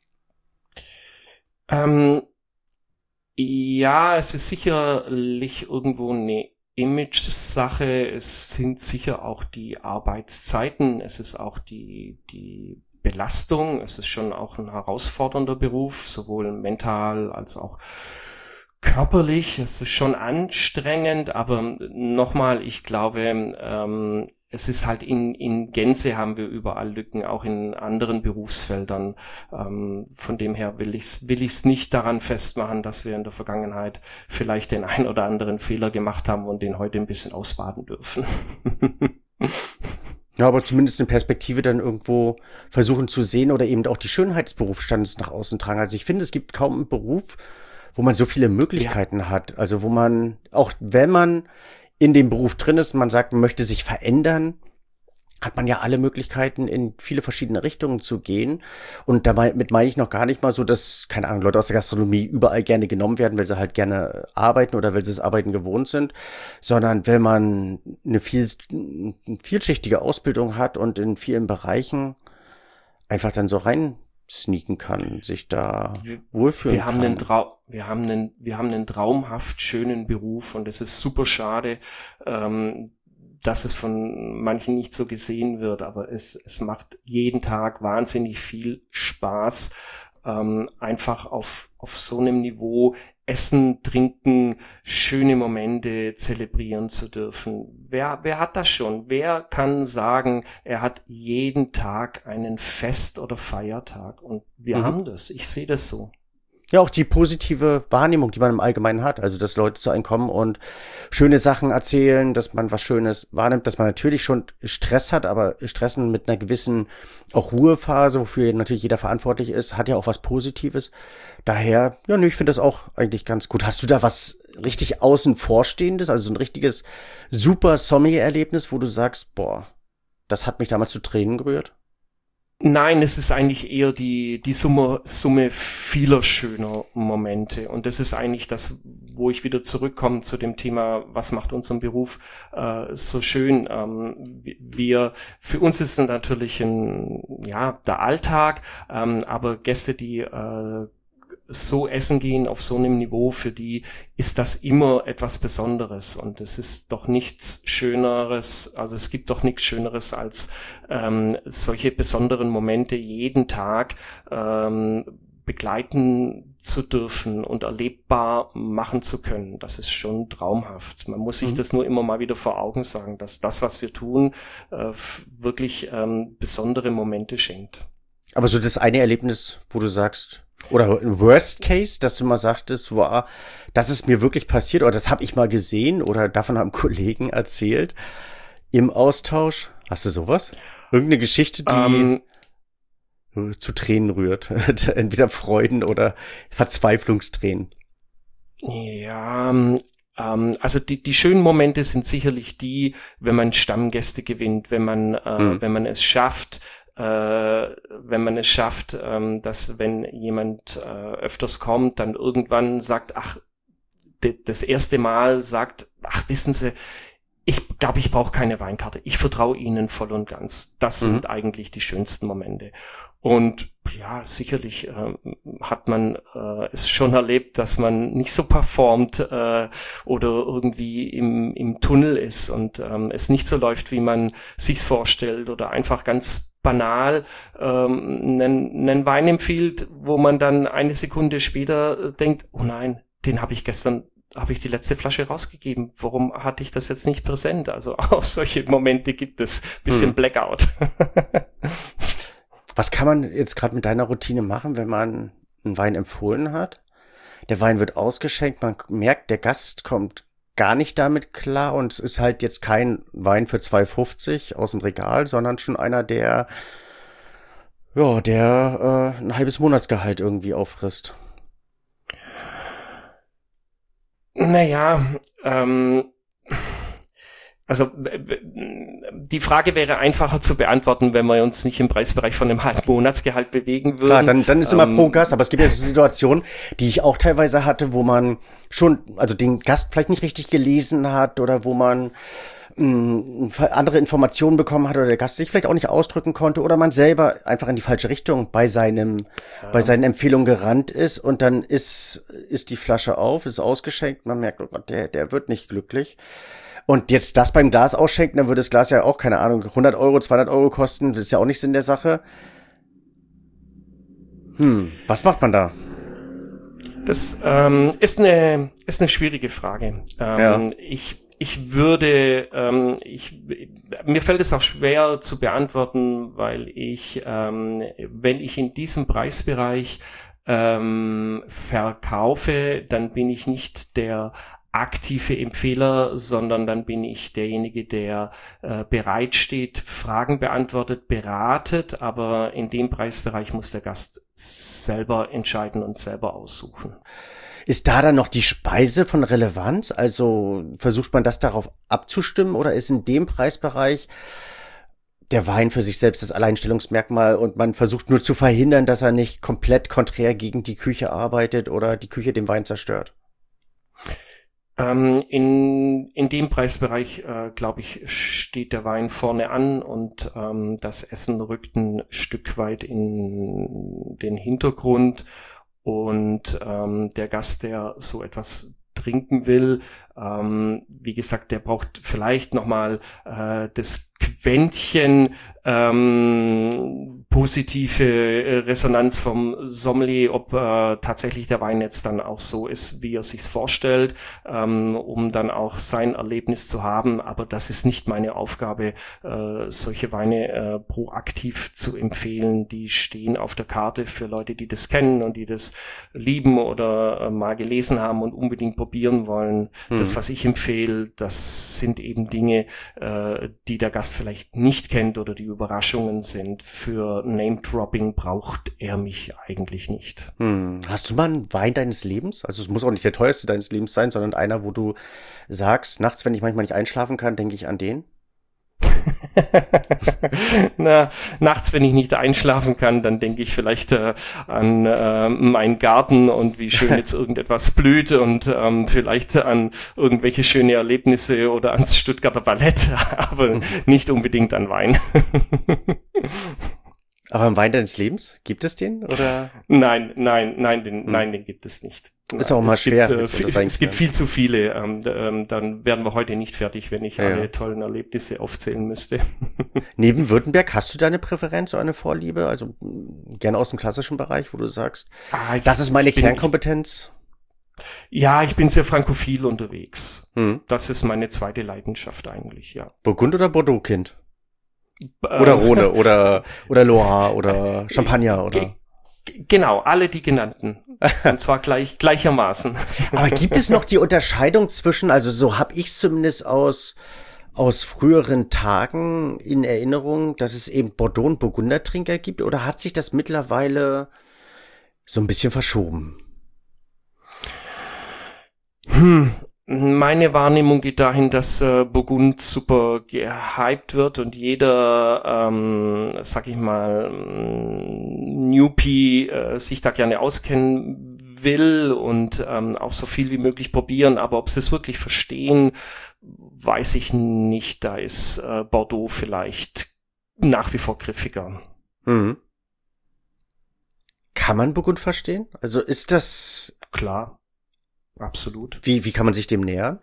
C: Ja, es ist sicherlich irgendwo eine Image-Sache. Es sind sicher auch die Arbeitszeiten. Es ist auch die Belastung. Es ist schon auch ein herausfordernder Beruf, sowohl mental als auch körperlich, es ist schon anstrengend, aber nochmal, ich glaube, es ist halt in Gänze haben wir überall Lücken, auch in anderen Berufsfeldern. Von dem her will ich's nicht daran festmachen, dass wir in der Vergangenheit vielleicht den ein oder anderen Fehler gemacht haben und den heute ein bisschen ausbaden dürfen.
B: Ja, aber zumindest eine Perspektive dann irgendwo versuchen zu sehen oder eben auch die Schönheit des Berufsstandes nach außen tragen. Also ich finde, es gibt kaum einen Beruf, wo man so viele Möglichkeiten hat. Also wo man, auch wenn man in dem Beruf drin ist, man sagt, man möchte sich verändern, hat man ja alle Möglichkeiten, in viele verschiedene Richtungen zu gehen. Und damit meine ich noch gar nicht mal so, dass, keine Ahnung, Leute aus der Gastronomie überall gerne genommen werden, weil sie halt gerne arbeiten oder weil sie das Arbeiten gewohnt sind, sondern wenn man eine vielschichtige Ausbildung hat und in vielen Bereichen einfach dann so rein sneaken kann, sich da wohlfühlen kann.
C: Wir haben einen traumhaft schönen Beruf und es ist super schade, dass es von manchen nicht so gesehen wird, aber es macht jeden Tag wahnsinnig viel Spaß, einfach auf so einem Niveau essen, trinken, schöne Momente zelebrieren zu dürfen. Wer hat das schon? Wer kann sagen, er hat jeden Tag einen Fest- oder Feiertag? Und wir haben das. Ich sehe das so.
B: Ja, auch die positive Wahrnehmung, die man im Allgemeinen hat. Also, dass Leute zu einem kommen und schöne Sachen erzählen, dass man was Schönes wahrnimmt, dass man natürlich schon Stress hat, aber Stressen mit einer gewissen auch Ruhephase, wofür natürlich jeder verantwortlich ist, hat ja auch was Positives. Daher, ja, ich finde das auch eigentlich ganz gut. Hast du da was richtig außen vorstehendes, also so ein richtiges super Sommelier-Erlebnis, wo du sagst, boah, das hat mich damals zu Tränen gerührt?
C: Nein, es ist eigentlich eher die Summe vieler schöner Momente. Und das ist eigentlich das, wo ich wieder zurückkomme zu dem Thema, was macht unseren Beruf so schön. Für uns ist es natürlich der Alltag, aber Gäste, die so essen gehen auf so einem Niveau, für die ist das immer etwas Besonderes und es ist doch nichts Schöneres, also es gibt doch nichts Schöneres als solche besonderen Momente jeden Tag begleiten zu dürfen und erlebbar machen zu können. Das ist schon traumhaft. Man muss sich das nur immer mal wieder vor Augen sagen, dass das, was wir tun, wirklich besondere Momente schenkt.
B: Aber so das eine Erlebnis, wo du sagst, oder im Worst Case, dass du mal sagtest, wow, das ist mir wirklich passiert oder das habe ich mal gesehen oder davon haben Kollegen erzählt im Austausch. Hast du sowas? Irgendeine Geschichte, die zu Tränen rührt? Entweder Freuden oder Verzweiflungstränen.
C: Ja, also die schönen Momente sind sicherlich die, wenn man Stammgäste gewinnt, wenn man es schafft, dass wenn jemand öfters kommt, dann irgendwann sagt, das erste Mal sagt, wissen Sie, ich glaube, ich brauche keine Weinkarte. Ich vertraue Ihnen voll und ganz. Das sind eigentlich die schönsten Momente. Und ja, sicherlich hat man es schon erlebt, dass man nicht so performt oder irgendwie im Tunnel ist und es nicht so läuft, wie man sich's vorstellt oder einfach ganz banal einen Wein empfiehlt, wo man dann eine Sekunde später denkt, oh nein, den habe ich die letzte Flasche rausgegeben. Warum hatte ich das jetzt nicht präsent? Also auch solche Momente gibt es. Bisschen Blackout.
B: Was kann man jetzt gerade mit deiner Routine machen, wenn man einen Wein empfohlen hat? Der Wein wird ausgeschenkt, man merkt, der Gast kommt gar nicht damit klar und es ist halt jetzt kein Wein für 2,50 aus dem Regal, sondern schon einer, der ein halbes Monatsgehalt irgendwie auffrisst.
C: Naja, also die Frage wäre einfacher zu beantworten, wenn wir uns nicht im Preisbereich von einem halben Monatsgehalt bewegen würden.
B: Klar, dann ist immer pro Gast, aber es gibt ja so Situationen, die ich auch teilweise hatte, wo man schon, also den Gast vielleicht nicht richtig gelesen hat oder wo man andere Informationen bekommen hat oder der Gast sich vielleicht auch nicht ausdrücken konnte oder man selber einfach in die falsche Richtung bei seinen Empfehlungen gerannt ist und dann ist die Flasche auf, ist ausgeschenkt, man merkt, oh Gott, der wird nicht glücklich. Und jetzt das beim Glas ausschenken, dann würde das Glas ja auch, keine Ahnung, 100 Euro, 200 Euro kosten, das ist ja auch nicht Sinn der Sache. Was macht man da?
C: Das ist eine schwierige Frage.
B: Ja.
C: Ich würde, mir fällt es auch schwer zu beantworten, weil wenn ich in diesem Preisbereich verkaufe, dann bin ich nicht der aktive Empfehler, sondern dann bin ich derjenige, der bereit steht, Fragen beantwortet, beratet, aber in dem Preisbereich muss der Gast selber entscheiden und selber aussuchen.
B: Ist da dann noch die Speise von Relevanz? Also versucht man das darauf abzustimmen oder ist in dem Preisbereich der Wein für sich selbst das Alleinstellungsmerkmal und man versucht nur zu verhindern, dass er nicht komplett konträr gegen die Küche arbeitet oder die Küche den Wein zerstört?
C: In dem Preisbereich, glaube ich, steht der Wein vorne an und das Essen rückt ein Stück weit in den Hintergrund. Und der Gast, der so etwas trinken will, wie gesagt, der braucht vielleicht nochmal das Quäntchen positive Resonanz vom Sommelier, ob tatsächlich der Wein jetzt dann auch so ist, wie er sich's vorstellt, um dann auch sein Erlebnis zu haben. Aber das ist nicht meine Aufgabe, solche Weine proaktiv zu empfehlen. Die stehen auf der Karte für Leute, die das kennen und die das lieben oder mal gelesen haben und unbedingt probieren wollen. Das, was ich empfehle, das sind eben Dinge, die der Gast vielleicht nicht kennt oder die Überraschungen sind. Für Name-Dropping braucht er mich eigentlich nicht.
B: Hast du mal einen Wein deines Lebens? Also es muss auch nicht der teuerste deines Lebens sein, sondern einer, wo du sagst, nachts, wenn ich manchmal nicht einschlafen kann, denke ich an den?
C: Nachts, wenn ich nicht einschlafen kann, dann denke ich vielleicht an meinen Garten und wie schön jetzt irgendetwas blüht und vielleicht an irgendwelche schöne Erlebnisse oder ans Stuttgarter Ballett, aber nicht unbedingt an Wein.
B: Aber im Wein deines Lebens? Gibt es den? Oder?
C: Nein, den gibt es nicht.
B: Ist auch mal schwer.
C: Es gibt viel zu viele. Dann wären wir heute nicht fertig, wenn ich alle tollen Erlebnisse aufzählen müsste.
B: Neben Württemberg, hast du da eine Präferenz oder eine Vorliebe? Also gerne aus dem klassischen Bereich, wo du sagst, das ist meine Kernkompetenz?
C: Ich bin sehr frankophil unterwegs. Das ist meine zweite Leidenschaft eigentlich, ja.
B: Burgund oder Bordeaux-Kind? Oder Rhone oder Loire oder Champagner oder?
C: Genau, alle die genannten. Und zwar gleichermaßen.
B: Aber gibt es noch die Unterscheidung zwischen, also so habe ich zumindest aus früheren Tagen in Erinnerung, dass es eben Bordeaux- und Burgundertrinker gibt, oder hat sich das mittlerweile so ein bisschen verschoben?
C: Meine Wahrnehmung geht dahin, dass Burgund super gehypt wird und jeder, sag ich mal, Newbie sich da gerne auskennen will und auch so viel wie möglich probieren, aber ob sie es wirklich verstehen, weiß ich nicht. Da ist Bordeaux vielleicht nach wie vor griffiger.
B: Kann man Burgund verstehen? Also ist das...
C: Klar. Absolut.
B: Wie kann man sich dem nähern?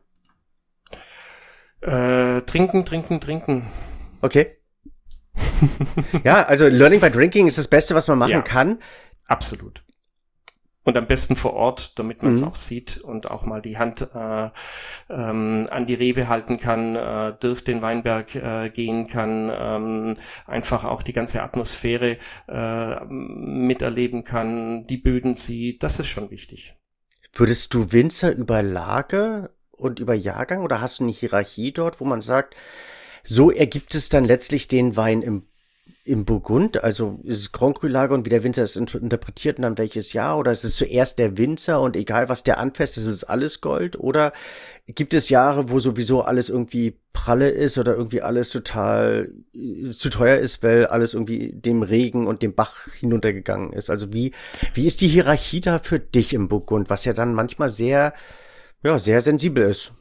C: Trinken.
B: Okay. Ja, also Learning by Drinking ist das Beste, was man machen kann.
C: Absolut. Und am besten vor Ort, damit man es auch sieht und auch mal die Hand an die Rebe halten kann, durch den Weinberg gehen kann, einfach auch die ganze Atmosphäre miterleben kann, die Böden sieht. Das ist schon wichtig.
B: Würdest du Winzer über Lage und über Jahrgang oder hast du eine Hierarchie dort, wo man sagt, so ergibt es dann letztlich den Wein im Burgund? Also ist es Grand Cru Lage und wie der Winzer es interpretiert und dann welches Jahr? Oder ist es zuerst der Winzer und egal was der anfasst, ist es alles Gold? Oder gibt es Jahre, wo sowieso alles irgendwie pralle ist oder irgendwie alles total zu teuer ist, weil alles irgendwie dem Regen und dem Bach hinuntergegangen ist? Also wie ist die Hierarchie da für dich im Burgund, was ja dann manchmal sehr sensibel ist?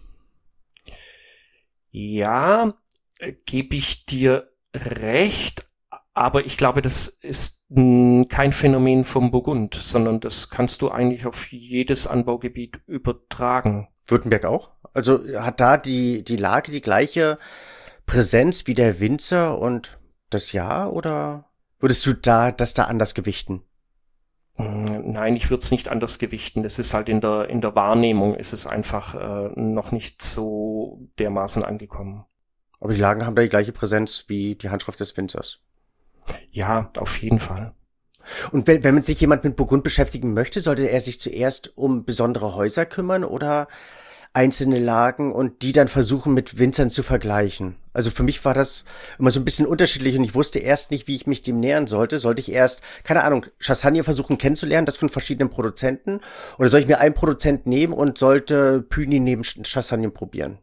C: Ja, gebe ich dir recht, aber ich glaube, das ist kein Phänomen vom Burgund, sondern das kannst du eigentlich auf jedes Anbaugebiet übertragen.
B: Württemberg auch? Also hat da die Lage die gleiche Präsenz wie der Winzer und das Jahr oder würdest du das da anders gewichten?
C: Nein, ich würde es nicht anders gewichten. Es ist halt in der Wahrnehmung ist es einfach noch nicht so dermaßen angekommen.
B: Aber die Lagen haben da die gleiche Präsenz wie die Handschrift des Winzers.
C: Ja, auf jeden Fall.
B: Und wenn sich jemand mit Burgund beschäftigen möchte, sollte er sich zuerst um besondere Häuser kümmern oder einzelne Lagen und die dann versuchen mit Winzern zu vergleichen? Also für mich war das immer so ein bisschen unterschiedlich und ich wusste erst nicht, wie ich mich dem nähern sollte. Sollte ich erst, keine Ahnung, Chassagne versuchen kennenzulernen, das von verschiedenen Produzenten? Oder soll ich mir einen Produzent nehmen und sollte Puligny neben Chassagne probieren?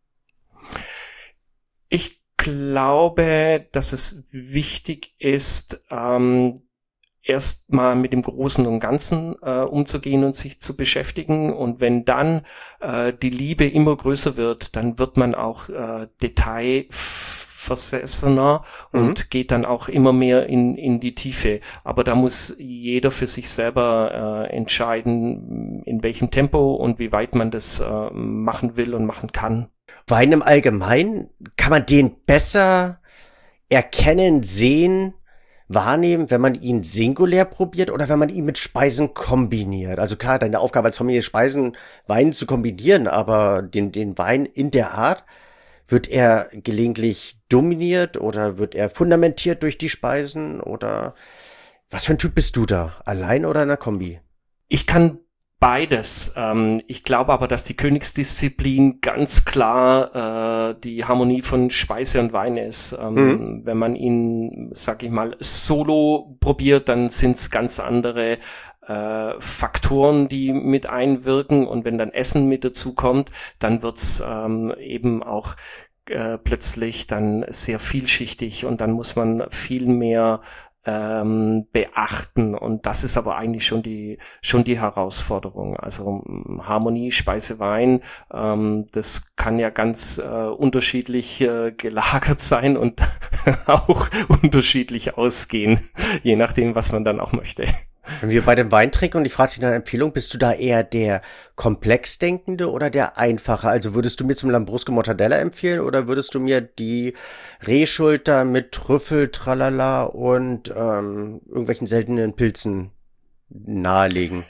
C: Ich glaube, dass es wichtig ist, erst mal mit dem Großen und Ganzen umzugehen und sich zu beschäftigen. Und wenn dann die Liebe immer größer wird, dann wird man auch detailversessener und geht dann auch immer mehr in die Tiefe. Aber da muss jeder für sich selber entscheiden, in welchem Tempo und wie weit man das machen will und machen kann.
B: Wein im Allgemeinen, kann man den besser erkennen, sehen, wahrnehmen, wenn man ihn singulär probiert oder wenn man ihn mit Speisen kombiniert? Also klar, deine Aufgabe als Familie ist, Speisen, Wein zu kombinieren, aber den Wein in der Art, wird er gelegentlich dominiert oder wird er fundamentiert durch die Speisen oder was für ein Typ bist du da? Allein oder in einer Kombi?
C: Ich kann beides. Ich glaube aber, dass die Königsdisziplin ganz klar die Harmonie von Speise und Wein ist. Wenn man ihn, sag ich mal, solo probiert, dann sind es ganz andere Faktoren, die mit einwirken. Und wenn dann Essen mit dazu kommt, dann wird's eben auch plötzlich dann sehr vielschichtig und dann muss man viel mehr beachten und das ist aber eigentlich schon die Herausforderung. Also Harmonie, Speise, Wein, das kann ja ganz unterschiedlich gelagert sein und auch unterschiedlich ausgehen, je nachdem, was man dann auch möchte.
B: Wenn wir bei dem Wein trinken und ich frage dich nach einer Empfehlung, bist du da eher der komplex Denkende oder der Einfache? Also würdest du mir zum Lambrusco Mortadella empfehlen oder würdest du mir die Rehschulter mit Trüffel, Tralala und irgendwelchen seltenen Pilzen nahelegen?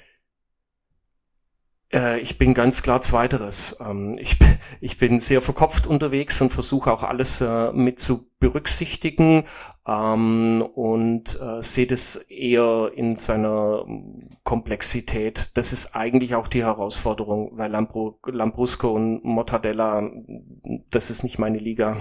C: Ich bin ganz klar Zweiteres. Ich bin sehr verkopft unterwegs und versuche auch alles mit zu berücksichtigen und sehe das eher in seiner Komplexität. Das ist eigentlich auch die Herausforderung, weil Lambrusco und Mortadella, das ist nicht meine Liga.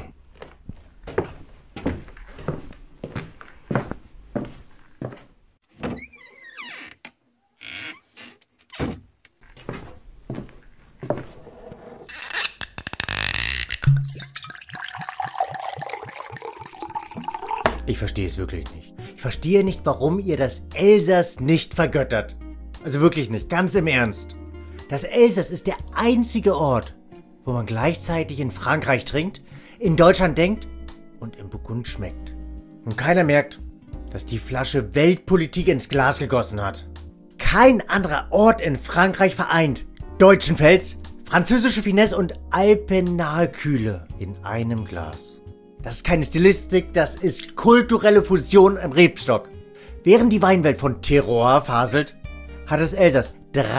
B: Ich verstehe es wirklich nicht. Ich verstehe nicht, warum ihr das Elsass nicht vergöttert. Also wirklich nicht, ganz im Ernst. Das Elsass ist der einzige Ort, wo man gleichzeitig in Frankreich trinkt, in Deutschland denkt und im Burgund schmeckt. Und keiner merkt, dass die Flasche Weltpolitik ins Glas gegossen hat. Kein anderer Ort in Frankreich vereint deutschen Fels, französische Finesse und alpennahe Kühle in einem Glas. Das ist keine Stilistik, das ist kulturelle Fusion im Rebstock. Während die Weinwelt von Terroir faselt, hat das Elsass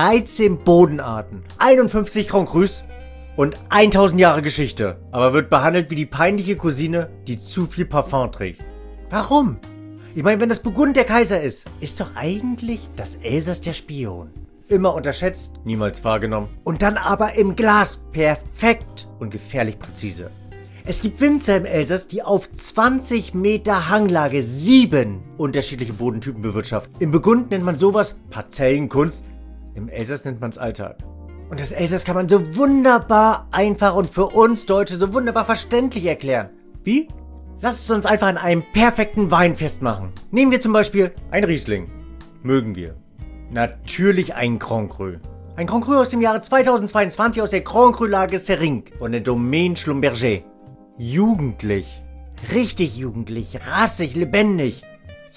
B: 13 Bodenarten, 51 Grand Crus und 1000 Jahre Geschichte, aber wird behandelt wie die peinliche Cousine, die zu viel Parfum trägt. Warum? Ich meine, wenn das Burgund der Kaiser ist doch eigentlich das Elsass der Spion. Immer unterschätzt, niemals wahrgenommen. Und dann aber im Glas perfekt und gefährlich präzise. Es gibt Winzer im Elsass, die auf 20 Meter Hanglage 7 unterschiedliche Bodentypen bewirtschaften. Im Burgund nennt man sowas Parzellenkunst, im Elsass nennt man es Alltag. Und das Elsass kann man so wunderbar einfach und für uns Deutsche so wunderbar verständlich erklären. Wie? Lasst es uns einfach an einem perfekten Wein festmachen. Nehmen wir zum Beispiel ein Riesling. Mögen wir. Natürlich ein Grand Cru. Ein Grand Cru aus dem Jahre 2022 aus der Grand Cru-Lage Seringue von der Domaine Schlumberger. Jugendlich. Richtig jugendlich. Rassig, lebendig.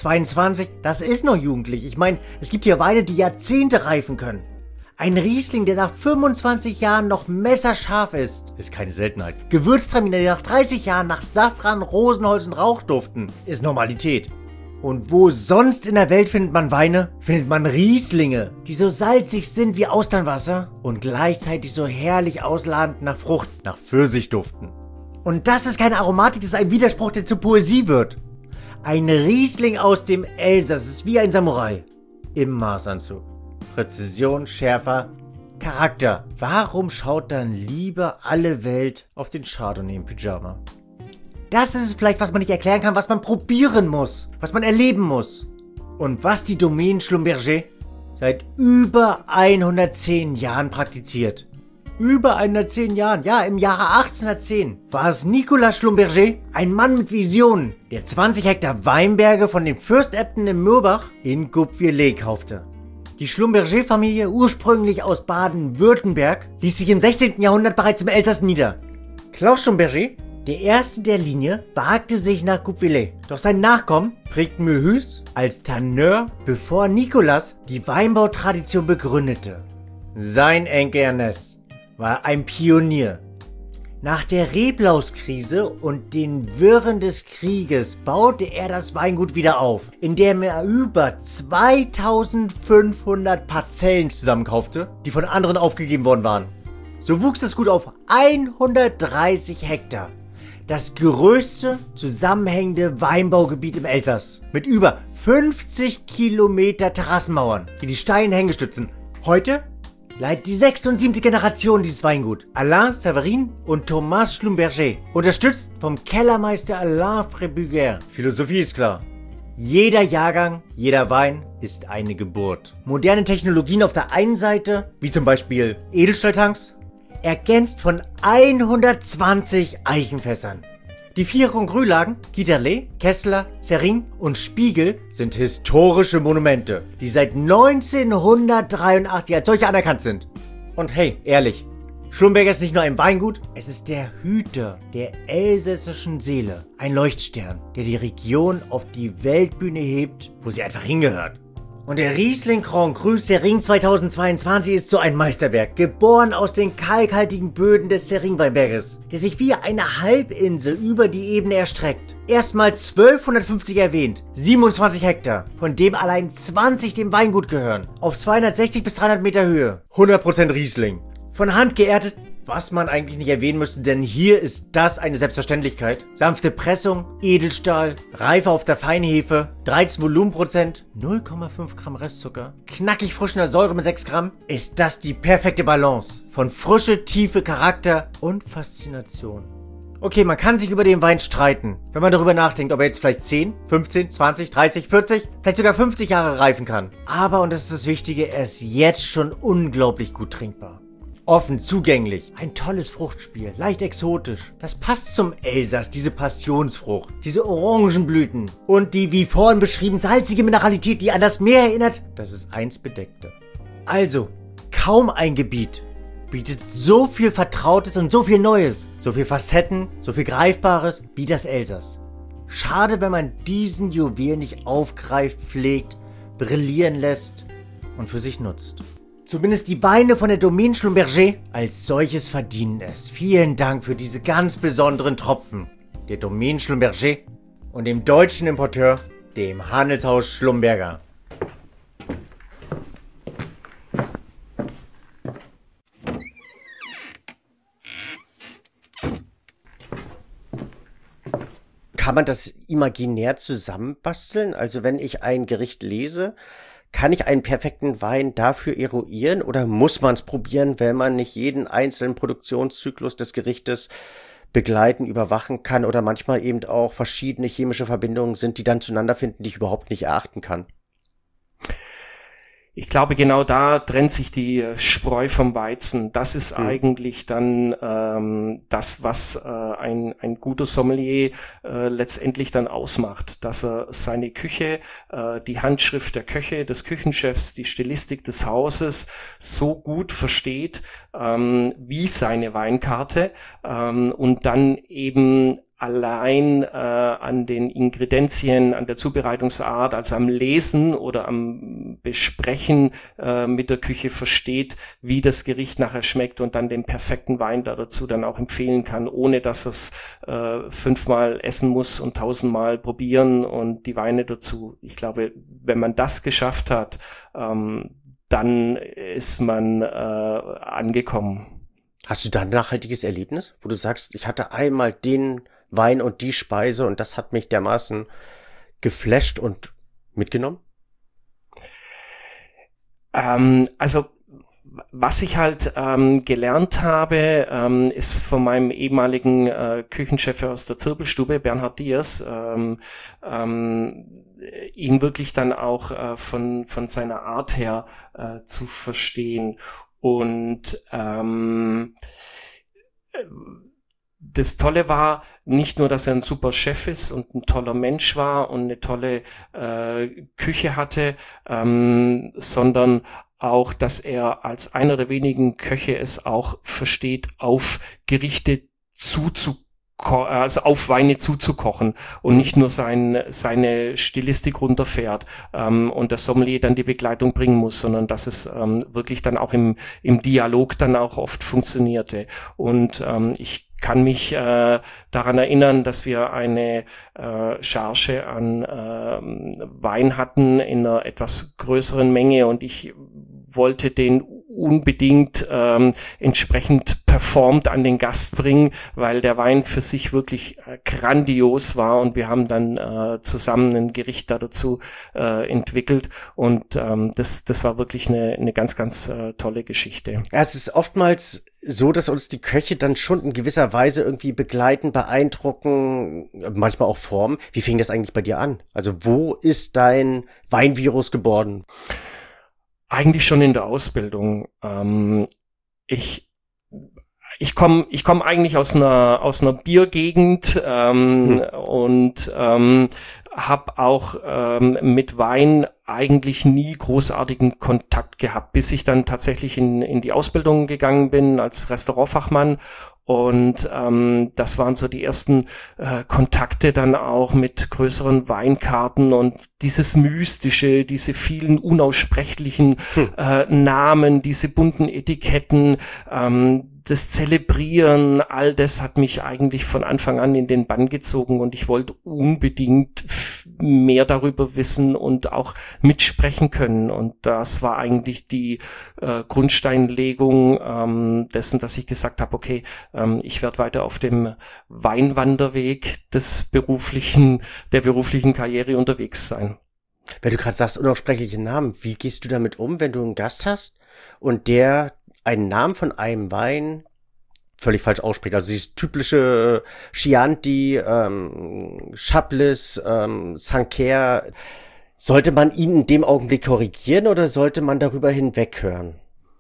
B: 22, das ist noch jugendlich. Ich meine, es gibt hier Weine, die Jahrzehnte reifen können. Ein Riesling, der nach 25 Jahren noch messerscharf ist keine Seltenheit. Gewürztraminer, die nach 30 Jahren nach Safran, Rosenholz und Rauch duften, ist Normalität. Und wo sonst in der Welt findet man Weine? Findet man Rieslinge, die so salzig sind wie Austernwasser und gleichzeitig so herrlich ausladend nach Frucht, nach Pfirsich duften. Und das ist keine Aromatik, das ist ein Widerspruch, der zur Poesie wird. Ein Riesling aus dem Elsass ist wie ein Samurai. Im Maßanzug. Präzision, Schärfer, Charakter. Warum schaut dann lieber alle Welt auf den Chardonnay im Pyjama? Das ist es vielleicht, was man nicht erklären kann, was man probieren muss, was man erleben muss. Und was die Domaine Schlumberger seit über 110 Jahren praktiziert. Über 110 Jahren, ja, im Jahre 1810 war es Nicolas Schlumberger, ein Mann mit Visionen, der 20 Hektar Weinberge von den Fürstäbten im Mürbach in Gupvillers kaufte. Die Schlumberger-Familie, ursprünglich aus Baden-Württemberg, ließ sich im 16. Jahrhundert bereits im Elsass nieder. Klaus Schlumberger, der erste der Linie, wagte sich nach Gupvillers. Doch sein Nachkommen prägten Mulhouse als Tanneur, bevor Nicolas die Weinbautradition begründete. Sein Enkel Ernest war ein Pionier. Nach der Reblauskrise und den Wirren des Krieges baute er das Weingut wieder auf, indem er über 2500 Parzellen zusammenkaufte, die von anderen aufgegeben worden waren. So wuchs das Gut auf 130 Hektar. Das größte zusammenhängende Weinbaugebiet im Elsass. Mit über 50 Kilometer Terrassenmauern, die steilen Hänge stützen. Heute leitet die 6. und 7. Generation dieses Weingut. Alain Severin und Thomas Schlumberger. Unterstützt vom Kellermeister Alain Frébuguer. Philosophie ist klar. Jeder Jahrgang, jeder Wein ist eine Geburt. Moderne Technologien auf der einen Seite, wie zum Beispiel Edelstahltanks, ergänzt von 120 Eichenfässern. Die 4 Congrue-Lagen, Quiterlet, Kessler, Serrin und Spiegel sind historische Monumente, die seit 1983 als solche anerkannt sind. Und hey, ehrlich, Schlumberger ist nicht nur ein Weingut, es ist der Hüter der elsässischen Seele. Ein Leuchtstern, der die Region auf die Weltbühne hebt, wo sie einfach hingehört. Und der Riesling Grand Cru Serrin 2022 ist so ein Meisterwerk, geboren aus den kalkhaltigen Böden des Serrin-Weinberges, der sich wie eine Halbinsel über die Ebene erstreckt. Erstmals 1250 erwähnt, 27 Hektar, von dem allein 20 dem Weingut gehören, auf 260 bis 300 Meter Höhe, 100% Riesling. Von Hand geerntet, was man eigentlich nicht erwähnen müsste, denn hier ist das eine Selbstverständlichkeit. Sanfte Pressung, Edelstahl, Reife auf der Feinhefe, 13 Volumenprozent, 0,5 Gramm Restzucker, knackig frisch in der Säure mit 6 Gramm. Ist das die perfekte Balance von Frische, Tiefe, Charakter und Faszination. Okay, man kann sich über den Wein streiten, wenn man darüber nachdenkt, ob er jetzt vielleicht 10, 15, 20, 30, 40, vielleicht sogar 50 Jahre reifen kann. Aber, und das ist das Wichtige, er ist jetzt schon unglaublich gut trinkbar. Offen, zugänglich, ein tolles Fruchtspiel, leicht exotisch. Das passt zum Elsass, diese Passionsfrucht, diese Orangenblüten und die, wie vorhin beschrieben, salzige Mineralität, die an das Meer erinnert, das es einst bedeckte. Also, kaum ein Gebiet bietet so viel Vertrautes und so viel Neues, so viel Facetten, so viel Greifbares wie das Elsass. Schade, wenn man diesen Juwel nicht aufgreift, pflegt, brillieren lässt und für sich nutzt. Zumindest die Weine von der Domaine Schlumberger als solches verdienen es. Vielen Dank für diese ganz besonderen Tropfen der Domaine Schlumberger und dem deutschen Importeur, dem Handelshaus Schlumberger. Kann man das imaginär zusammenbasteln? Also wenn ich ein Gericht lese, kann ich einen perfekten Wein dafür eruieren oder muss man es probieren, wenn man nicht jeden einzelnen Produktionszyklus des Gerichtes begleiten, überwachen kann oder manchmal eben auch verschiedene chemische Verbindungen sind, die dann zueinander finden, die ich überhaupt nicht erachten kann?
C: Ich glaube, genau da trennt sich die Spreu vom Weizen. Das ist eigentlich dann das, was ein guter Sommelier letztendlich dann ausmacht, dass er seine Küche, die Handschrift der Köche, des Küchenchefs, die Stilistik des Hauses so gut versteht wie seine Weinkarte und dann eben allein an den Ingredienzien, an der Zubereitungsart, also am Lesen oder am Besprechen mit der Küche versteht, wie das Gericht nachher schmeckt und dann den perfekten Wein dazu dann auch empfehlen kann, ohne dass es 5-mal essen muss und 1000-mal probieren und die Weine dazu. Ich glaube, wenn man das geschafft hat, dann ist man angekommen.
B: Hast du da ein nachhaltiges Erlebnis, wo du sagst, ich hatte einmal den Wein und die Speise und das hat mich dermaßen geflasht und mitgenommen?
C: Also was ich halt gelernt habe, ist von meinem ehemaligen Küchenchef aus der Zirbelstube, Bernhard Diers, ihn wirklich dann auch von seiner Art her zu verstehen. Und das Tolle war nicht nur, dass er ein super Chef ist und ein toller Mensch war und eine tolle Küche hatte, sondern auch, dass er als einer der wenigen Köche es auch versteht, auf Gerichte also auf Weine zuzukochen und nicht nur seine Stilistik runterfährt und der Sommelier dann die Begleitung bringen muss, sondern dass es wirklich dann auch im Dialog dann auch oft funktionierte. Und ich kann mich daran erinnern, dass wir eine Charge an Wein hatten in einer etwas größeren Menge und ich wollte den unbedingt entsprechend performt an den Gast bringen, weil der Wein für sich wirklich grandios war und wir haben dann zusammen ein Gericht dazu entwickelt und das war wirklich eine ganz, ganz tolle Geschichte.
B: Ja, es ist oftmals so, dass uns die Köche dann schon in gewisser Weise irgendwie begleiten, beeindrucken, manchmal auch formen. Wie fing das eigentlich bei dir an? Also wo ist dein Weinvirus geboren?
C: Eigentlich schon in der Ausbildung. Ich komme eigentlich aus einer Biergegend und habe auch mit Wein eigentlich nie großartigen Kontakt gehabt, bis ich dann tatsächlich in die Ausbildung gegangen bin als Restaurantfachmann. Und das waren so die ersten Kontakte dann auch mit größeren Weinkarten und dieses Mystische, diese vielen unaussprechlichen Namen, diese bunten Etiketten, das Zelebrieren, all das hat mich eigentlich von Anfang an in den Bann gezogen und ich wollte unbedingt mehr darüber wissen und auch mitsprechen können. Und das war eigentlich die Grundsteinlegung dessen, dass ich gesagt habe, okay, ich werde weiter auf dem Weinwanderweg der beruflichen Karriere unterwegs sein.
B: Wenn du gerade sagst, unaussprechliche Namen, wie gehst du damit um, wenn du einen Gast hast und der einen Namen von einem Wein völlig falsch ausspricht? Also dieses typische Chianti, Chablis, Sancerre. Sollte man ihn in dem Augenblick korrigieren oder sollte man darüber hinweghören?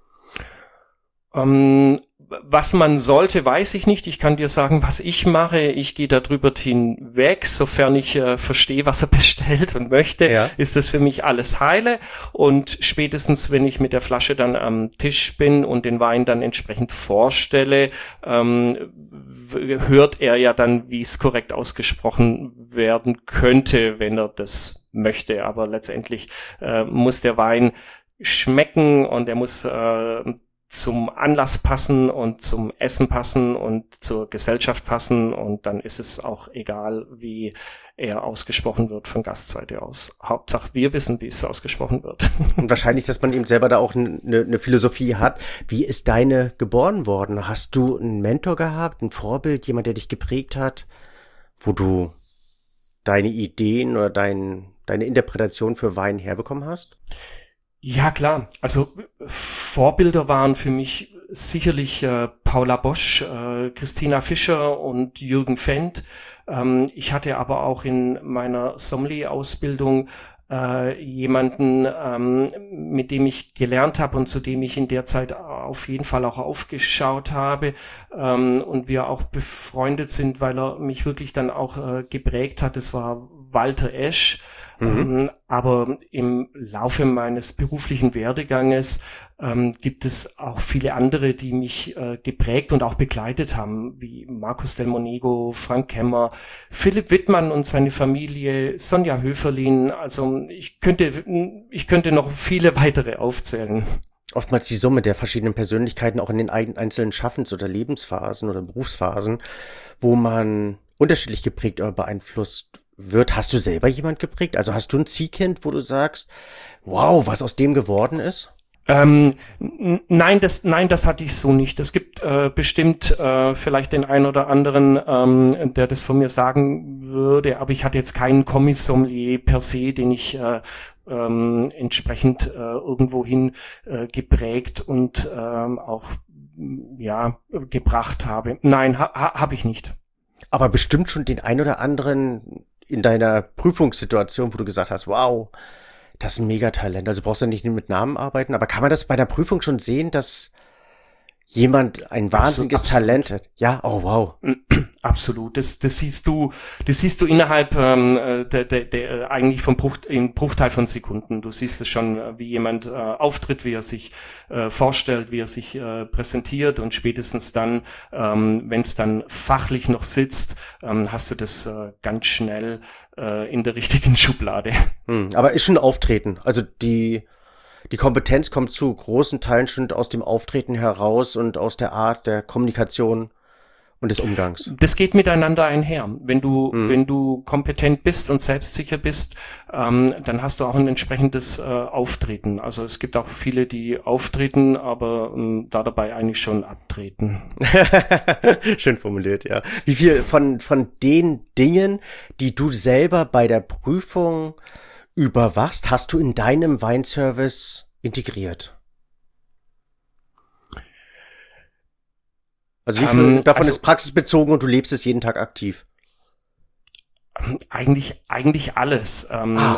C: Was man sollte, weiß ich nicht. Ich kann dir sagen, was ich mache. Ich gehe da drüber hinweg, sofern ich verstehe, was er bestellt und möchte, ja. Ist das für mich alles heile. Und spätestens, wenn ich mit der Flasche dann am Tisch bin und den Wein dann entsprechend vorstelle, hört er ja dann, wie es korrekt ausgesprochen werden könnte, wenn er das möchte. Aber letztendlich muss der Wein schmecken und er muss zum Anlass passen und zum Essen passen und zur Gesellschaft passen und dann ist es auch egal, wie er ausgesprochen wird von Gastseite aus. Hauptsache, wir wissen, wie es ausgesprochen wird.
B: Und wahrscheinlich, dass man eben selber da auch eine Philosophie hat. Wie ist deine geboren worden? Hast du einen Mentor gehabt, ein Vorbild, jemand, der dich geprägt hat, wo du deine Ideen oder deine Interpretation für Wein herbekommen hast?
C: Ja, klar. Also Vorbilder waren für mich sicherlich Paula Bosch, Christina Fischer und Jürgen Fendt. Ich hatte aber auch in meiner Sommelier-Ausbildung jemanden, mit dem ich gelernt habe und zu dem ich in der Zeit auf jeden Fall auch aufgeschaut habe und wir auch befreundet sind, weil er mich wirklich dann auch geprägt hat. Das war Walter Esch. Aber im Laufe meines beruflichen Werdeganges gibt es auch viele andere, die mich geprägt und auch begleitet haben, wie Markus Del Monego, Frank Kemmer, Philipp Wittmann und seine Familie, Sonja Höferlin. Also ich könnte noch viele weitere aufzählen.
B: Oftmals die Summe der verschiedenen Persönlichkeiten auch in den einzelnen Schaffens- oder Lebensphasen oder Berufsphasen, wo man unterschiedlich geprägt oder beeinflusst wird. Hast du selber jemand geprägt? Also hast du ein Ziehkind, wo du sagst, wow, was aus dem geworden ist?
C: Nein, das hatte ich so nicht. Es gibt bestimmt vielleicht den einen oder anderen, der das von mir sagen würde, aber ich hatte jetzt keinen Kommis-Sommelier per se, den ich entsprechend irgendwohin geprägt und auch gebracht habe. Nein, habe ich nicht.
B: Aber bestimmt schon den ein oder anderen in deiner Prüfungssituation, wo du gesagt hast, wow, das ist ein Megatalent. Also brauchst du nicht mit Namen arbeiten, aber kann man das bei der Prüfung schon sehen, dass jemand ein wahnsinniges Talent hat? Ja, oh wow.
C: Absolut. Das siehst du innerhalb der eigentlich im Bruchteil von Sekunden. Du siehst es schon, wie jemand auftritt, wie er sich vorstellt, wie er sich präsentiert, und spätestens dann, wenn es dann fachlich noch sitzt, hast du das ganz schnell in der richtigen Schublade.
B: Aber ist schon Auftreten. Also die Kompetenz kommt zu großen Teilen schon aus dem Auftreten heraus und aus der Art der Kommunikation und des Umgangs.
C: Das geht miteinander einher. Wenn du kompetent bist und selbstsicher bist, dann hast du auch ein entsprechendes Auftreten. Also es gibt auch viele, die auftreten, aber da dabei eigentlich schon abtreten.
B: Schön formuliert, ja. Wie viel von den Dingen, die du selber bei der Prüfung überwachst, hast du in deinem Weinservice integriert? Also wie viel davon ist praxisbezogen und du lebst es jeden Tag aktiv?
C: Eigentlich alles.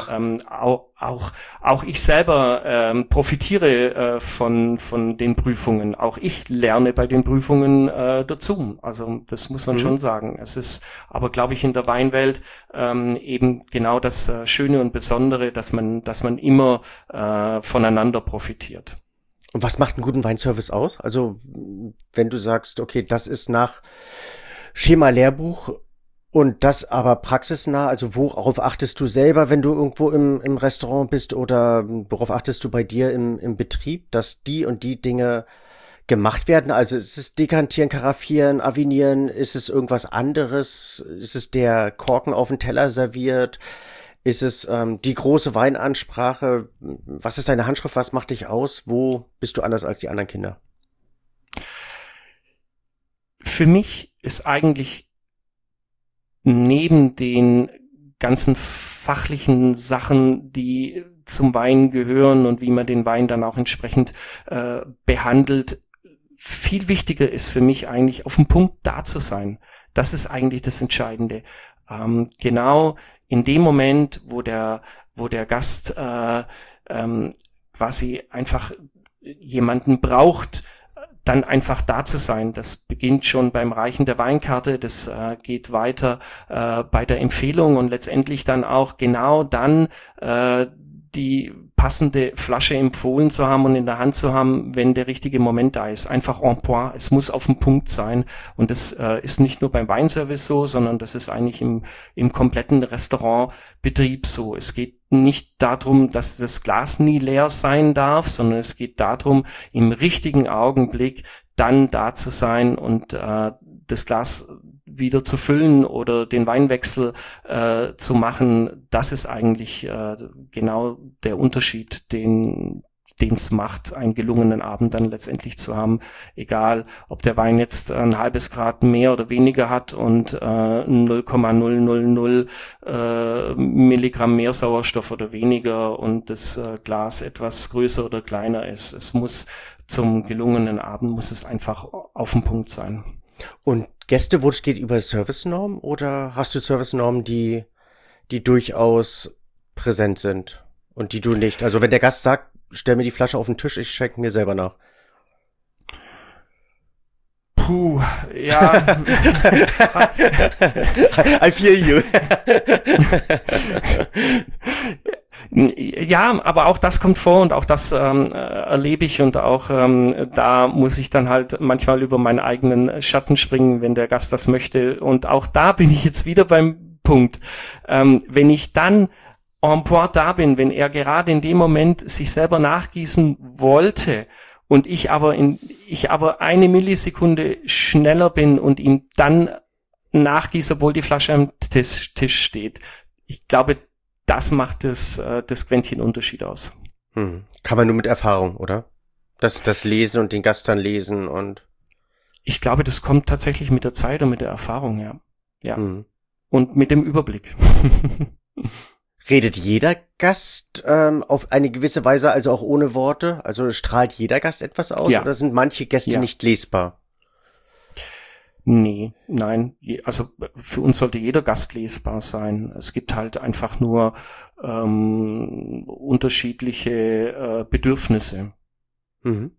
C: Auch ich selber profitiere von den Prüfungen. Auch ich lerne bei den Prüfungen dazu. Also das muss man schon sagen. Es ist aber, glaube ich, in der Weinwelt eben genau das Schöne und Besondere, dass man immer voneinander profitiert.
B: Und was macht einen guten Weinservice aus? Also wenn du sagst, okay, das ist nach Schema Lehrbuch und das aber praxisnah, also worauf achtest du selber, wenn du irgendwo im Restaurant bist, oder worauf achtest du bei dir im Betrieb, dass die und die Dinge gemacht werden? Also ist es Dekantieren, Karaffieren, Avinieren, ist es irgendwas anderes? Ist es der Korken auf den Teller serviert? Ist es die große Weinansprache? Was ist deine Handschrift? Was macht dich aus? Wo bist du anders als die anderen Kinder?
C: Für mich ist eigentlich neben den ganzen fachlichen Sachen, die zum Wein gehören und wie man den Wein dann auch entsprechend behandelt, viel wichtiger ist für mich eigentlich, auf dem Punkt da zu sein. Das ist eigentlich das Entscheidende. Genau in dem Moment, wo der Gast quasi einfach jemanden braucht, dann einfach da zu sein. Das beginnt schon beim Reichen der Weinkarte, das geht weiter bei der Empfehlung und letztendlich dann auch genau dann die passende Flasche empfohlen zu haben und in der Hand zu haben, wenn der richtige Moment da ist. Einfach en point. Es muss auf dem Punkt sein. Und das ist nicht nur beim Weinservice so, sondern das ist eigentlich im kompletten Restaurantbetrieb so. Es geht nicht darum, dass das Glas nie leer sein darf, sondern es geht darum, im richtigen Augenblick dann da zu sein und das Glas wieder zu füllen oder den Weinwechsel zu machen. Das ist eigentlich genau der Unterschied, den es macht, einen gelungenen Abend dann letztendlich zu haben. Egal, ob der Wein jetzt ein halbes Grad mehr oder weniger hat und 0,000 Milligramm mehr Sauerstoff oder weniger und das Glas etwas größer oder kleiner ist. Es muss zum gelungenen Abend, muss es einfach auf den Punkt sein.
B: Und Gästewunsch geht über Servicenormen, oder hast du Servicenormen, die durchaus präsent sind und die du nicht? Also wenn der Gast sagt, stell mir die Flasche auf den Tisch, ich schenke mir selber nach.
C: Puh, ja.
B: I feel you.
C: Ja, aber auch das kommt vor und auch das erlebe ich und auch da muss ich dann halt manchmal über meinen eigenen Schatten springen, wenn der Gast das möchte. Und auch da bin ich jetzt wieder beim Punkt. Wenn ich dann en point da bin, wenn er gerade in dem Moment sich selber nachgießen wollte und ich aber eine Millisekunde schneller bin und ihm dann nachgieße, obwohl die Flasche am Tisch steht. Ich glaube, das macht das Quäntchen Unterschied aus.
B: Kann man nur mit Erfahrung, oder? Das Lesen und den Gast dann lesen und...
C: Ich glaube, das kommt tatsächlich mit der Zeit und mit der Erfahrung, ja. Ja. Und mit dem Überblick.
B: Redet jeder Gast auf eine gewisse Weise, also auch ohne Worte? Also strahlt jeder Gast etwas aus, oder sind manche Gäste nicht lesbar?
C: Nee, nein. Also für uns sollte jeder Gast lesbar sein. Es gibt halt einfach nur unterschiedliche Bedürfnisse.
B: Und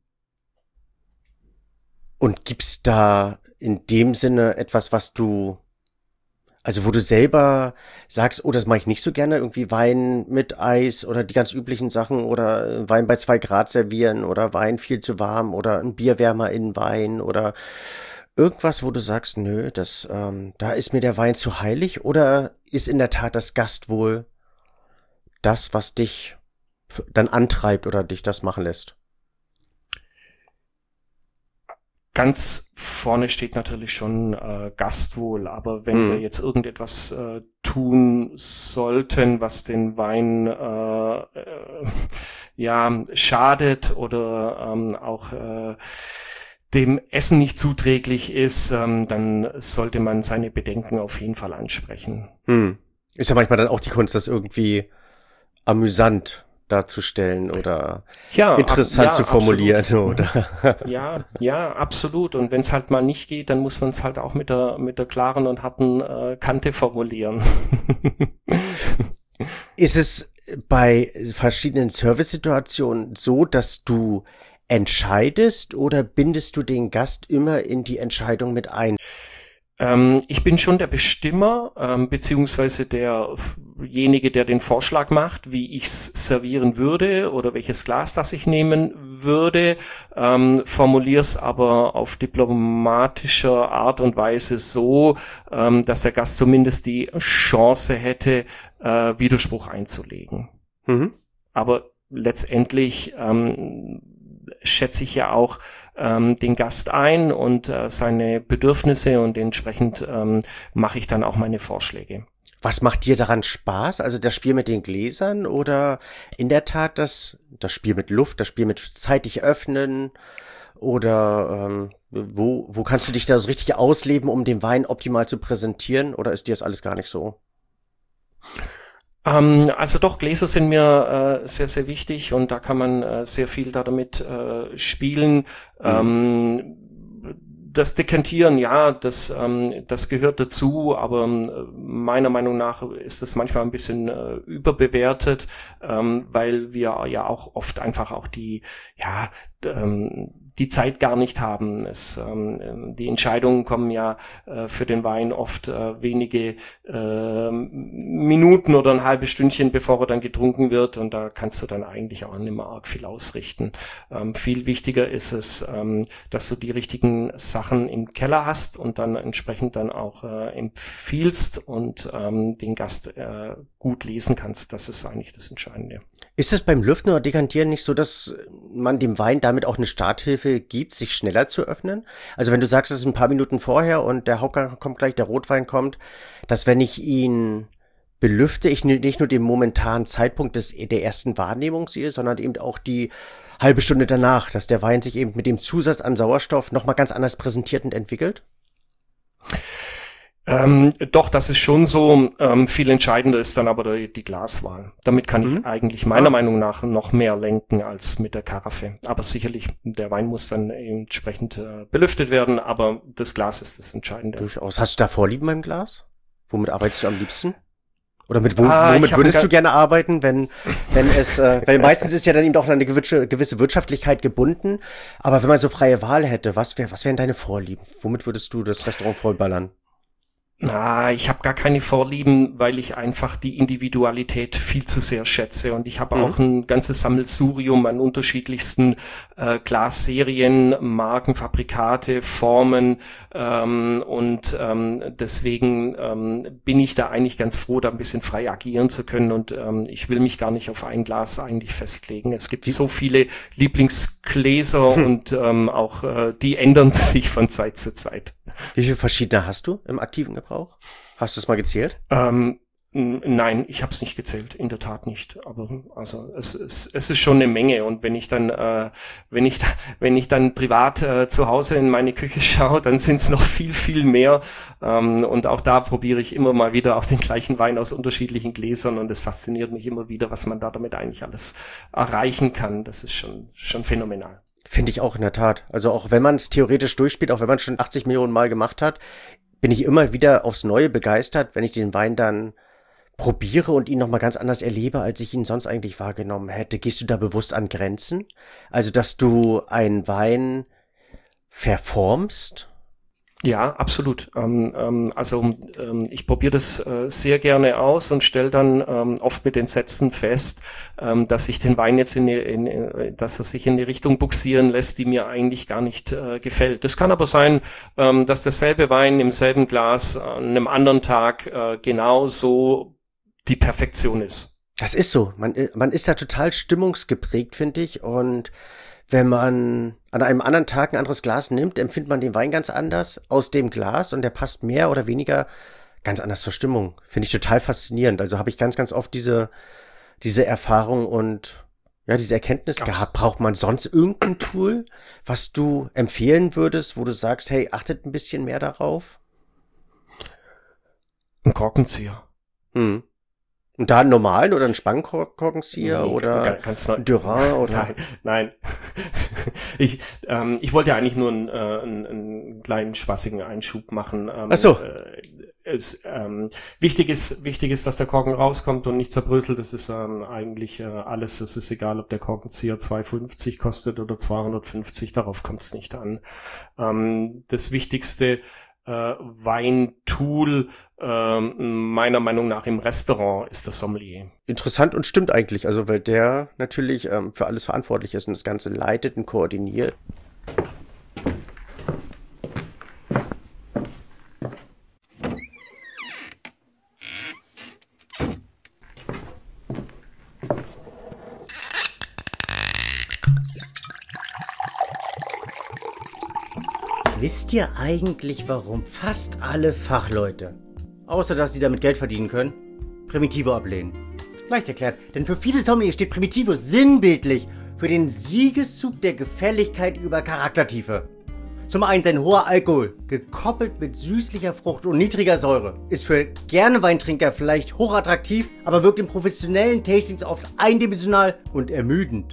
B: gibt's da in dem Sinne etwas, was du... Also wo du selber sagst, oh, das mache ich nicht so gerne, irgendwie Wein mit Eis oder die ganz üblichen Sachen oder Wein bei 2 Grad servieren oder Wein viel zu warm oder ein Bierwärmer in Wein oder irgendwas, wo du sagst, nö, da ist mir der Wein zu heilig, oder ist in der Tat das Gastwohl das, was dich dann antreibt oder dich das machen lässt?
C: Ganz vorne steht natürlich schon Gastwohl, aber wenn wir jetzt irgendetwas tun sollten, was den Wein schadet oder auch dem Essen nicht zuträglich ist, dann sollte man seine Bedenken auf jeden Fall ansprechen.
B: Ist ja manchmal dann auch die Kunst, das irgendwie amüsant darzustellen oder interessant zu formulieren,
C: absolut.
B: oder?
C: Ja, absolut. Und wenn es halt mal nicht geht, dann muss man es halt auch mit der klaren und harten Kante formulieren.
B: Ist es bei verschiedenen Service-Situationen so, dass du entscheidest, oder bindest du den Gast immer in die Entscheidung mit ein?
C: Ich bin schon der Bestimmer, beziehungsweise derjenige, der den Vorschlag macht, wie ich es servieren würde oder welches Glas das ich nehmen würde, formuliere es aber auf diplomatischer Art und Weise so, dass der Gast zumindest die Chance hätte, Widerspruch einzulegen. Aber letztendlich schätze ich ja auch den Gast ein und seine Bedürfnisse, und entsprechend mache ich dann auch meine Vorschläge.
B: Was macht dir daran Spaß? Also das Spiel mit den Gläsern oder in der Tat das Spiel mit Luft, das Spiel mit zeitig öffnen, oder wo kannst du dich da so richtig ausleben, um den Wein optimal zu präsentieren, oder ist dir das alles gar nicht so?
C: Also doch, Gläser sind mir sehr, sehr wichtig, und da kann man sehr viel damit spielen. Das Dekantieren, ja, das gehört dazu, aber meiner Meinung nach ist es manchmal ein bisschen überbewertet, weil wir ja auch oft einfach auch die Zeit gar nicht haben. Die Entscheidungen kommen ja für den Wein oft wenige Minuten oder ein halbes Stündchen, bevor er dann getrunken wird, und da kannst du dann eigentlich auch nicht mehr arg viel ausrichten. Viel wichtiger ist es, dass du die richtigen Sachen im Keller hast und dann entsprechend dann auch empfiehlst und den Gast gut lesen kannst. Das ist eigentlich das Entscheidende.
B: Ist es beim Lüften oder Dekantieren nicht so, dass man dem Wein damit auch eine Starthilfe gibt, sich schneller zu öffnen? Also wenn du sagst, es ist ein paar Minuten vorher und der Hauptgang kommt gleich, der Rotwein kommt, dass wenn ich ihn belüfte, ich nicht nur den momentanen Zeitpunkt der ersten Wahrnehmung sehe, sondern eben auch die halbe Stunde danach, dass der Wein sich eben mit dem Zusatz an Sauerstoff nochmal ganz anders präsentiert und entwickelt?
C: Doch, das ist schon so. Viel entscheidender ist dann aber die Glaswahl. Damit kann ich eigentlich meiner Meinung nach noch mehr lenken als mit der Karaffe. Aber sicherlich, der Wein muss dann entsprechend belüftet werden, aber das Glas ist das Entscheidende.
B: Durchaus. Hast du da Vorlieben beim Glas? Womit arbeitest du am liebsten? Oder womit würdest du gerne arbeiten, weil meistens ist ja dann eben auch eine gewisse Wirtschaftlichkeit gebunden. Aber wenn man so freie Wahl hätte, was wären deine Vorlieben? Womit würdest du das Restaurant vollballern?
C: Ich habe gar keine Vorlieben, weil ich einfach die Individualität viel zu sehr schätze. Und ich habe auch ein ganzes Sammelsurium an unterschiedlichsten Glasserien, Marken, Fabrikate, Formen. Deswegen bin ich da eigentlich ganz froh, da ein bisschen frei agieren zu können. Und ich will mich gar nicht auf ein Glas eigentlich festlegen. Es gibt so viele Lieblingsgläser und auch die ändern sich von Zeit zu Zeit.
B: Wie viele verschiedene hast du im aktiven Gebrauch? Hast du es mal gezählt?
C: Nein, ich habe es nicht gezählt, in der Tat nicht. Aber also es ist schon eine Menge. Und wenn ich dann privat zu Hause in meine Küche schaue, dann sind es noch viel mehr. Und auch da probiere ich immer mal wieder auch den gleichen Wein aus unterschiedlichen Gläsern. Und es fasziniert mich immer wieder, was man da damit eigentlich alles erreichen kann. Das ist schon phänomenal.
B: Finde ich auch in der Tat. Also auch wenn man es theoretisch durchspielt, auch wenn man es schon 80 Millionen Mal gemacht hat, bin ich immer wieder aufs Neue begeistert, wenn ich den Wein dann probiere und ihn nochmal ganz anders erlebe, als ich ihn sonst eigentlich wahrgenommen hätte. Gehst du da bewusst an Grenzen? Also, dass du einen Wein verformst?
C: Ja, absolut. Ich probiere das sehr gerne aus und stelle dann oft mit den Sätzen fest, dass ich den Wein jetzt dass er sich in die Richtung buxieren lässt, die mir eigentlich gar nicht gefällt. Das kann aber sein, dass derselbe Wein im selben Glas an einem anderen Tag genauso die Perfektion ist.
B: Das ist so. Man ist da total stimmungsgeprägt, finde ich, und wenn man an einem anderen Tag ein anderes Glas nimmt, empfindet man den Wein ganz anders aus dem Glas und der passt mehr oder weniger ganz anders zur Stimmung. Finde ich total faszinierend. Also habe ich ganz, ganz oft diese Erfahrung und ja, diese Erkenntnis gehabt. Braucht man sonst irgendein Tool, was du empfehlen würdest, wo du sagst, hey, achtet ein bisschen mehr darauf?
C: Ein Korkenzieher.
B: Und da einen normalen oder einen Spannkorkenzieher oder ein Durin oder?
C: Nein. Ich wollte ja eigentlich nur einen kleinen spaßigen Einschub machen.
B: Ach so.
C: Wichtig ist, dass der Korken rauskommt und nicht zerbröselt. Das ist eigentlich alles. Es ist egal, ob der Korkenzieher 2,50 kostet oder 250. Darauf kommt es nicht an. Das Wichtigste Weintool meiner Meinung nach im Restaurant ist das Sommelier.
B: Interessant und stimmt eigentlich, also weil der natürlich für alles verantwortlich ist und das Ganze leitet und koordiniert. Wisst ihr eigentlich, warum fast alle Fachleute, außer dass sie damit Geld verdienen können, Primitivo ablehnen? Leicht erklärt, denn für viele Sommeliers steht Primitivo sinnbildlich für den Siegeszug der Gefälligkeit über Charaktertiefe. Zum einen sein hoher Alkohol, gekoppelt mit süßlicher Frucht und niedriger Säure, ist für gerne Weintrinker vielleicht hochattraktiv, aber wirkt in professionellen Tastings oft eindimensional und ermüdend.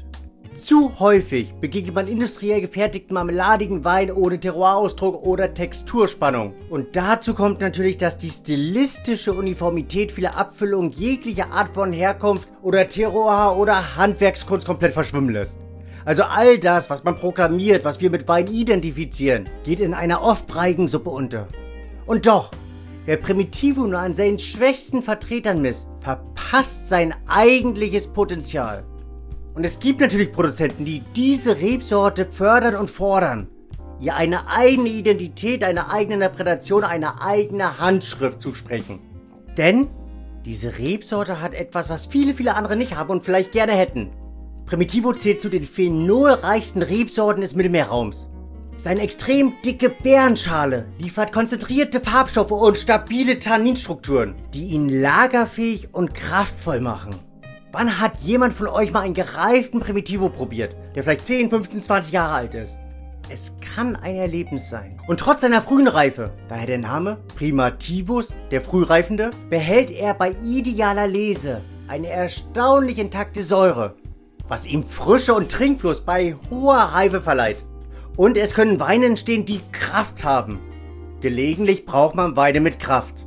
B: Zu häufig begegnet man industriell gefertigten marmeladigen Wein ohne Terroirausdruck oder Texturspannung. Und dazu kommt natürlich, dass die stilistische Uniformität vieler Abfüllungen jegliche Art von Herkunft oder Terroir oder Handwerkskunst komplett verschwimmen lässt. Also all das, was man proklamiert, was wir mit Wein identifizieren, geht in einer oft breiigen Suppe unter. Und doch, wer Primitivo nur an seinen schwächsten Vertretern misst, verpasst sein eigentliches Potenzial. Und es gibt natürlich Produzenten, die diese Rebsorte fördern und fordern, ihr eine eigene Identität, eine eigene Interpretation, eine eigene Handschrift zusprechen. Denn diese Rebsorte hat etwas, was viele andere nicht haben und vielleicht gerne hätten. Primitivo zählt zu den phenolreichsten Rebsorten des Mittelmeerraums. Seine extrem dicke Beerenschale liefert konzentrierte Farbstoffe und stabile Tanninstrukturen, die ihn lagerfähig und kraftvoll machen. Wann hat jemand von euch mal einen gereiften Primitivo probiert, der vielleicht 10, 15, 20 Jahre alt ist? Es kann ein Erlebnis sein. Und trotz seiner frühen Reife, daher der Name Primativus, der Frühreifende, behält er bei idealer Lese eine erstaunlich intakte Säure, was ihm Frische und Trinkfluss bei hoher Reife verleiht. Und es können Weine entstehen, die Kraft haben. Gelegentlich braucht man Weine mit Kraft.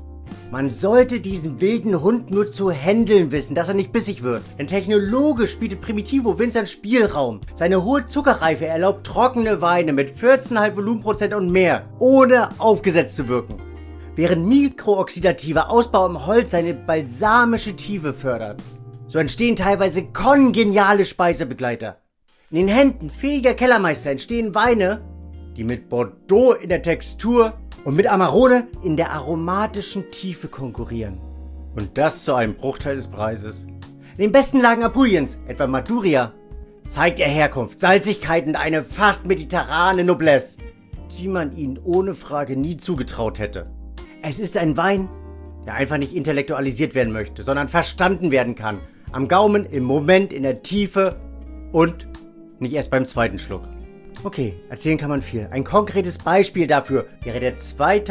B: Man sollte diesen wilden Hund nur zu händeln wissen, dass er nicht bissig wird. Denn technologisch bietet Primitivo Winzern Spielraum. Seine hohe Zuckerreife erlaubt trockene Weine mit 14,5 Volumenprozent und mehr, ohne aufgesetzt zu wirken. Während mikrooxidativer Ausbau im Holz seine balsamische Tiefe fördert. So entstehen teilweise kongeniale Speisebegleiter. In den Händen fähiger Kellermeister entstehen Weine, die mit Bordeaux in der Textur und mit Amarone in der aromatischen Tiefe konkurrieren. Und das zu einem Bruchteil des Preises. In den besten Lagen Apuliens, etwa Maduria, zeigt er Herkunft, Salzigkeit und eine fast mediterrane Noblesse, die man ihnen ohne Frage nie zugetraut hätte. Es ist ein Wein, der einfach nicht intellektualisiert werden möchte, sondern verstanden werden kann. Am Gaumen, im Moment, in der Tiefe und nicht erst beim zweiten Schluck. Okay, erzählen kann man viel. Ein konkretes Beispiel dafür wäre der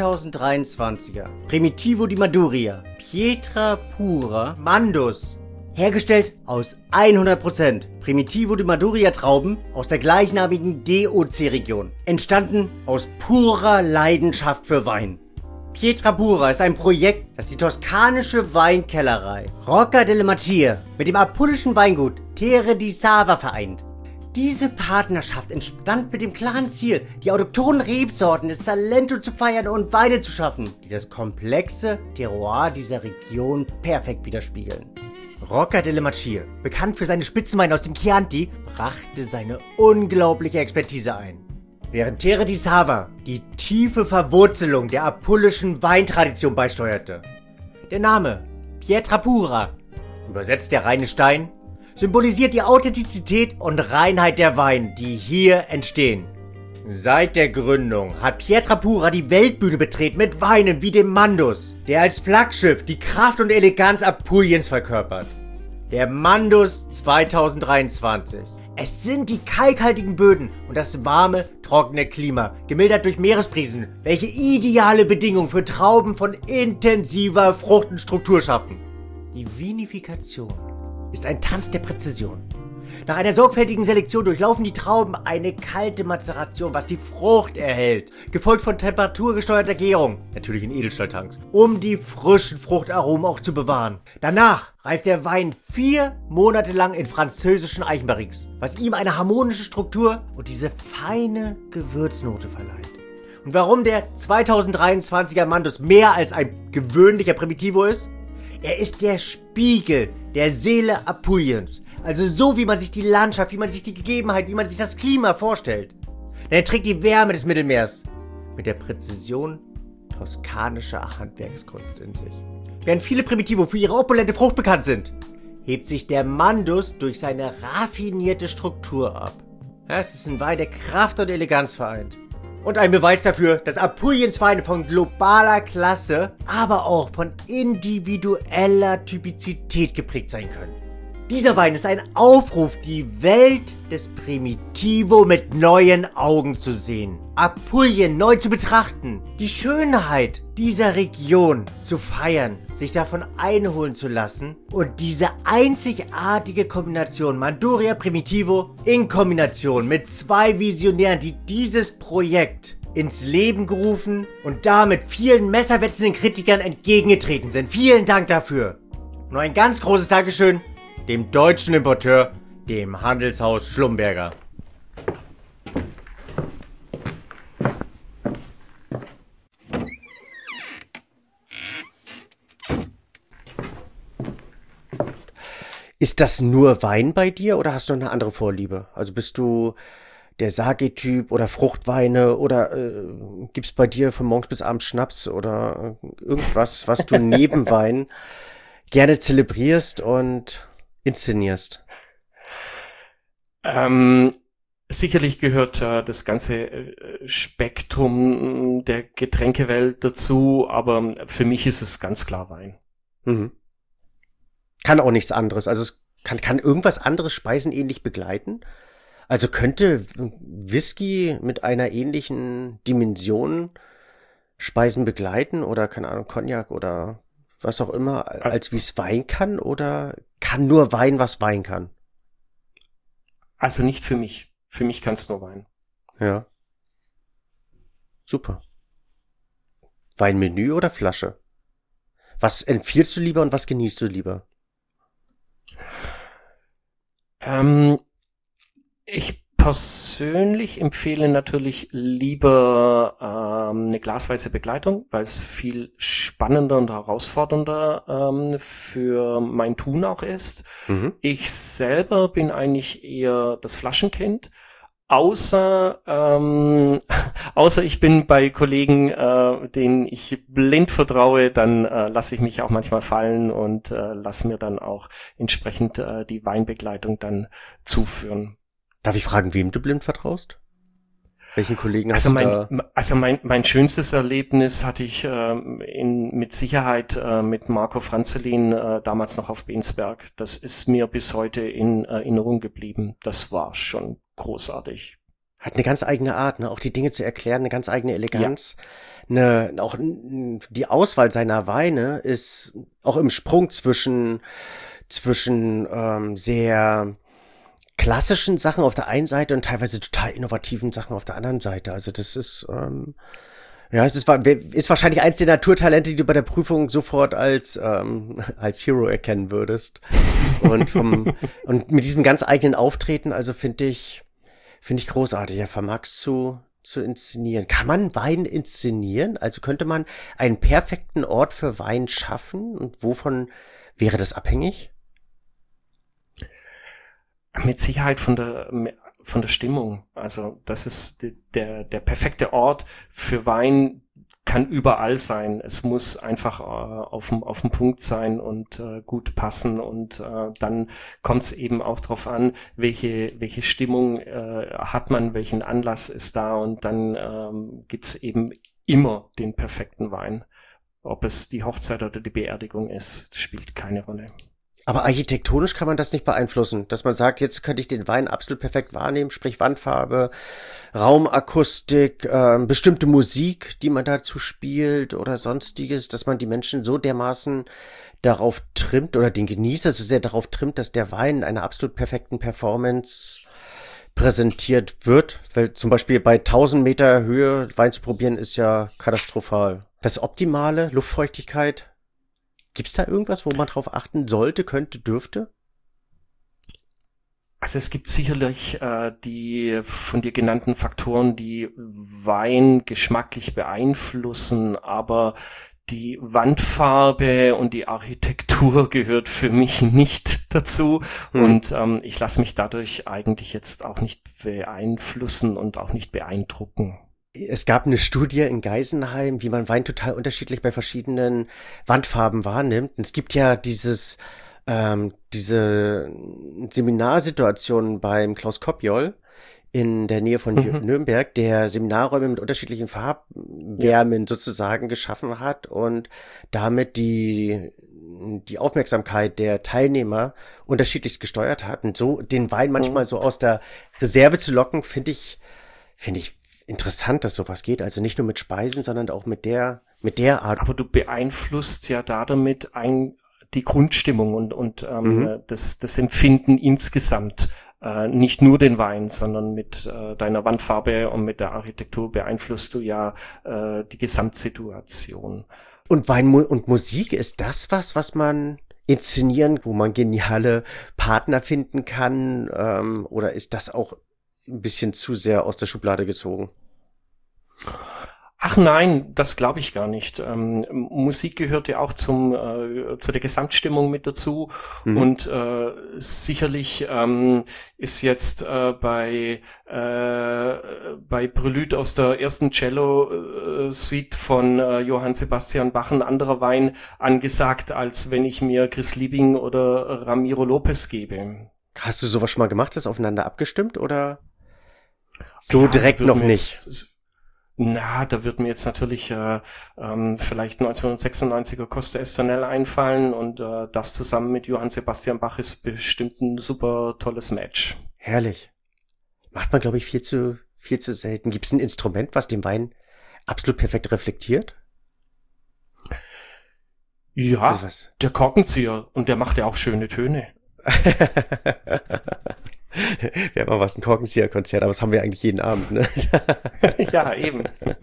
B: 2023er Primitivo di Maduria Pietra Pura Mandus. Hergestellt aus 100% Primitivo di Maduria Trauben aus der gleichnamigen DOC-Region. Entstanden aus purer Leidenschaft für Wein. Pietra Pura ist ein Projekt, das die toskanische Weinkellerei Rocca delle Macchie mit dem apulischen Weingut Terre di Sava vereint. Diese Partnerschaft entstand mit dem klaren Ziel, die autochthonen Rebsorten des Salento zu feiern und Weine zu schaffen, die das komplexe Terroir dieser Region perfekt widerspiegeln. Rocca delle Macchie, bekannt für seine Spitzenweine aus dem Chianti, brachte seine unglaubliche Expertise ein. Während Terre di Sava die tiefe Verwurzelung der apulischen Weintradition beisteuerte. Der Name Pietra Pura, übersetzt der reine Stein, symbolisiert die Authentizität und Reinheit der Weine, die hier entstehen. Seit der Gründung hat Pietra Pura die Weltbühne betreten mit Weinen wie dem Mandus, der als Flaggschiff die Kraft und Eleganz Apuliens verkörpert. Der Mandus 2023. Es sind die kalkhaltigen Böden und das warme, trockene Klima, gemildert durch Meeresbrisen, welche ideale Bedingungen für Trauben von intensiver Frucht- und Struktur schaffen. Die Vinifikation ist ein Tanz der Präzision. Nach einer sorgfältigen Selektion durchlaufen die Trauben eine kalte Mazeration, was die Frucht erhält, gefolgt von temperaturgesteuerter Gärung, natürlich in Edelstahltanks, um die frischen Fruchtaromen auch zu bewahren. Danach reift der Wein 4 Monate lang in französischen Eichenbarriques, was ihm eine harmonische Struktur und diese feine Gewürznote verleiht. Und warum der 2023er Mandus mehr als ein gewöhnlicher Primitivo ist? Er ist der Spiegel der Seele Apuliens. Also so, wie man sich die Landschaft, wie man sich die Gegebenheit, wie man sich das Klima vorstellt. Denn er trägt die Wärme des Mittelmeers mit der Präzision toskanischer Handwerkskunst in sich. Während viele Primitivo für ihre opulente Frucht bekannt sind, hebt sich der Mandus durch seine raffinierte Struktur ab. Ja, es ist ein Wein, der Kraft und Eleganz vereint. Und ein Beweis dafür, dass Apuliens Weine von globaler Klasse, aber auch von individueller Typizität geprägt sein können. Dieser Wein ist ein Aufruf, die Welt des Primitivo mit neuen Augen zu sehen. Apulien neu zu betrachten, die Schönheit dieser Region zu feiern, sich davon einholen zu lassen und diese einzigartige Kombination Manduria Primitivo in Kombination mit 2 Visionären, die dieses Projekt ins Leben gerufen und damit vielen messerwetzenden Kritikern entgegengetreten sind. Vielen Dank dafür. Und ein ganz großes Dankeschön dem deutschen Importeur, dem Handelshaus Schlumberger. Ist das nur Wein bei dir oder hast du noch eine andere Vorliebe? Also bist du der Sake-Typ oder Fruchtweine oder gibt's bei dir von morgens bis abends Schnaps oder irgendwas, was du neben Wein gerne zelebrierst und inszenierst?
C: Sicherlich gehört das ganze Spektrum der Getränkewelt dazu, aber für mich ist es ganz klar Wein.
B: Mhm. Kann auch nichts anderes. Also es kann irgendwas anderes Speisen ähnlich begleiten? Also könnte Whisky mit einer ähnlichen Dimension Speisen begleiten oder keine Ahnung, Cognac oder was auch immer, als wie es Wein kann, oder kann nur Wein, was Wein kann?
C: Also nicht für mich. Für mich kann es nur Wein.
B: Ja. Super. Weinmenü oder Flasche? Was empfiehlst du lieber und was genießt du lieber?
C: Ich persönlich empfehle natürlich lieber eine glasweise Begleitung, weil es viel spannender und herausfordernder für mein Tun auch ist.
B: Mhm.
C: Ich selber bin eigentlich eher das Flaschenkind. Außer ich bin bei Kollegen, denen ich blind vertraue, dann lasse ich mich auch manchmal fallen und lasse mir dann auch entsprechend die Weinbegleitung dann zuführen.
B: Darf ich fragen, wem du blind vertraust? Welchen Kollegen hast
C: Also
B: du da?
C: mein schönstes Erlebnis hatte ich mit Sicherheit mit Marco Franzelin damals noch auf Bensberg. Das ist mir bis heute in Erinnerung geblieben. Das war schon großartig.
B: Hat eine ganz eigene Art, ne? Auch die Dinge zu erklären, eine ganz eigene Eleganz. Auch die Auswahl seiner Weine ist auch im Sprung zwischen sehr klassischen Sachen auf der einen Seite und teilweise total innovativen Sachen auf der anderen Seite. Also das ist ist wahrscheinlich eins der Naturtalente, die du bei der Prüfung sofort als Hero erkennen würdest. Und mit diesem ganz eigenen Auftreten, also finde ich großartig. Er vermag's zu inszenieren. Kann man Wein inszenieren? Also könnte man einen perfekten Ort für Wein schaffen? Und wovon wäre das abhängig?
C: Mit Sicherheit von der Stimmung. Also das ist der perfekte Ort für Wein, kann überall sein. Es muss einfach auf dem Punkt sein und gut passen, und dann kommt es eben auch drauf an, welche Stimmung hat man, welchen Anlass ist da, und dann gibt's eben immer den perfekten Wein. Ob es die Hochzeit oder die Beerdigung ist, spielt keine Rolle.
B: Aber architektonisch kann man das nicht beeinflussen, dass man sagt, jetzt könnte ich den Wein absolut perfekt wahrnehmen, sprich Wandfarbe, Raumakustik, bestimmte Musik, die man dazu spielt oder sonstiges, dass man die Menschen so dermaßen darauf trimmt oder den Genießer so sehr darauf trimmt, dass der Wein in einer absolut perfekten Performance präsentiert wird, weil zum Beispiel bei 1000 Meter Höhe Wein zu probieren ist ja katastrophal. Das Optimale, Luftfeuchtigkeit. Gibt's da irgendwas, wo man drauf achten sollte, könnte, dürfte?
C: Also es gibt sicherlich die von dir genannten Faktoren, die Wein geschmacklich beeinflussen, aber die Wandfarbe und die Architektur gehört für mich nicht dazu. Und ich lasse mich dadurch eigentlich jetzt auch nicht beeinflussen und auch nicht beeindrucken.
B: Es gab eine Studie in Geisenheim, wie man Wein total unterschiedlich bei verschiedenen Wandfarben wahrnimmt. Und es gibt ja diese Seminarsituation beim Klaus Kopjol in der Nähe von Nürnberg, der Seminarräume mit unterschiedlichen Farbwärmen sozusagen geschaffen hat und damit die Aufmerksamkeit der Teilnehmer unterschiedlichst gesteuert hat. Und so den Wein manchmal so aus der Reserve zu locken, finde ich interessant, dass sowas geht. Also nicht nur mit Speisen, sondern auch mit der Art.
C: Aber du beeinflusst ja damit die Grundstimmung und das Empfinden insgesamt. Nicht nur den Wein, sondern mit deiner Wandfarbe und mit der Architektur beeinflusst du ja die Gesamtsituation.
B: Und Wein und Musik, ist das was man inszenieren, wo man geniale Partner finden kann? Oder ist das auch ein bisschen zu sehr aus der Schublade gezogen?
C: Ach nein, das glaube ich gar nicht. Musik gehört ja auch zu der Gesamtstimmung mit dazu. Und sicherlich ist jetzt bei Prelude aus der ersten Cello-Suite von Johann Sebastian Bach ein anderer Wein angesagt, als wenn ich mir Chris Liebing oder Ramiro Lopez gebe.
B: Hast du sowas schon mal gemacht, das aufeinander abgestimmt oder so direkt noch nicht?
C: Da wird mir jetzt natürlich vielleicht 1996er Costa Estanel einfallen, und das zusammen mit Johann Sebastian Bach ist bestimmt ein super tolles Match.
B: Herrlich. Macht man, glaube ich, viel zu selten. Gibt es ein Instrument, was den Wein absolut perfekt reflektiert?
C: Ja, also der Korkenzieher, und der macht ja auch schöne Töne.
B: Wir haben mal ein Korkenzieher-Konzert, aber das haben wir eigentlich jeden Abend, ne?
C: Ja, eben.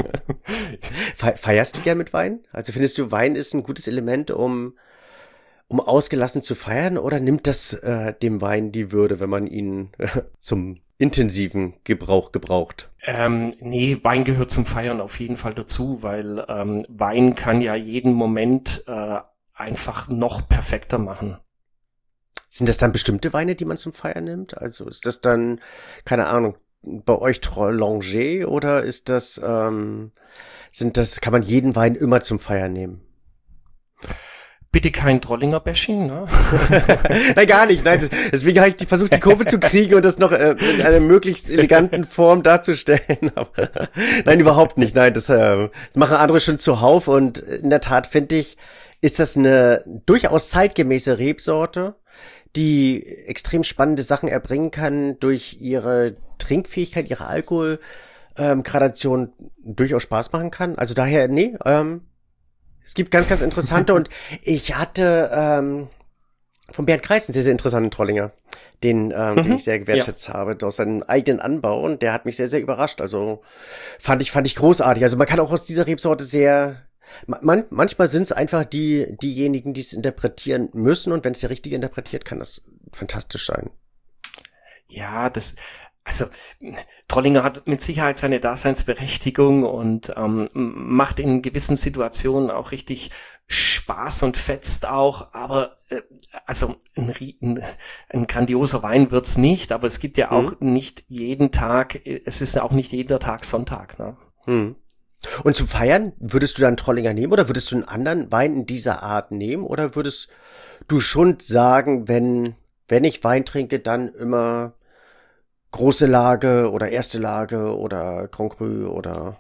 D: Feierst du gern mit Wein? Also findest du, Wein ist ein gutes Element, um ausgelassen zu feiern, oder nimmt das dem Wein die Würde, wenn man ihn zum intensiven Gebrauch gebraucht?
C: Nee, Wein gehört zum Feiern auf jeden Fall dazu, weil Wein kann ja jeden Moment einfach noch perfekter machen.
D: Sind das dann bestimmte Weine, die man zum Feiern nimmt? Also ist das dann, keine Ahnung, bei euch Trolanger, oder ist das, kann man jeden Wein immer zum Feiern nehmen?
C: Bitte kein Trollinger-Bashing, ne?
D: Nein, gar nicht. Nein, deswegen habe ich versucht, die Kurve zu kriegen und das noch in einer möglichst eleganten Form darzustellen. Aber, nein, überhaupt nicht. Nein, das machen andere schon zuhauf. Und in der Tat finde ich, ist das eine durchaus zeitgemäße Rebsorte, die extrem spannende Sachen erbringen kann, durch ihre Trinkfähigkeit, ihre Alkoholgradation durchaus Spaß machen kann. Also daher, nee, es gibt ganz, ganz interessante, und ich hatte von Bernd Kreis einen sehr, sehr interessanten Trollinger, den ich sehr gewertschätzt habe, aus seinem eigenen Anbau, und der hat mich sehr, sehr überrascht. Also fand ich großartig. Also man kann auch aus dieser Rebsorte sehr, manchmal sind es einfach diejenigen, die es interpretieren müssen, und wenn es der Richtige interpretiert, kann das fantastisch sein.
C: Ja, also Trollinger hat mit Sicherheit seine Daseinsberechtigung und macht in gewissen Situationen auch richtig Spaß und fetzt auch, aber also ein grandioser Wein wird's nicht, aber es gibt ja auch nicht jeden Tag, es ist ja auch nicht jeder Tag Sonntag, ne?
D: Und zum Feiern, würdest du dann Trollinger nehmen, oder würdest du einen anderen Wein in dieser Art nehmen, oder würdest du schon sagen, wenn ich Wein trinke, dann immer große Lage oder erste Lage oder Grand Cru oder?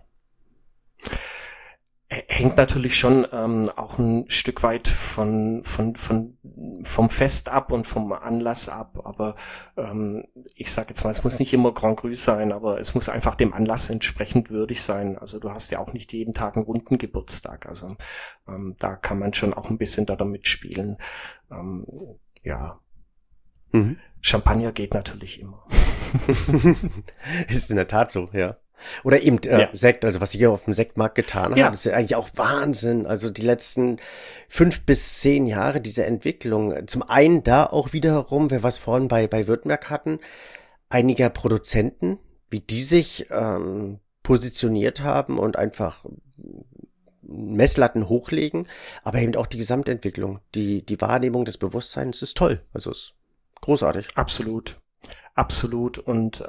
C: Hängt natürlich schon auch ein Stück weit vom Fest ab und vom Anlass ab, aber ich sage jetzt mal, es muss nicht immer Grand Cru sein, aber es muss einfach dem Anlass entsprechend würdig sein. Also du hast ja auch nicht jeden Tag einen runden Geburtstag, also da kann man schon auch ein bisschen da damit spielen. Ja. Champagner geht natürlich immer.
D: Ist in der Tat so, ja. Oder eben Sekt, also was ich hier auf dem Sektmarkt getan habe, ist ja eigentlich auch Wahnsinn. Also die letzten 5 bis 10 Jahre diese Entwicklung. Zum einen da auch wiederum, wir was vorhin bei Württemberg hatten, einiger Produzenten, wie die sich positioniert haben und einfach Messlatten hochlegen, aber eben auch die Gesamtentwicklung, die Wahrnehmung des Bewusstseins ist toll. Also ist großartig.
C: Absolut. Und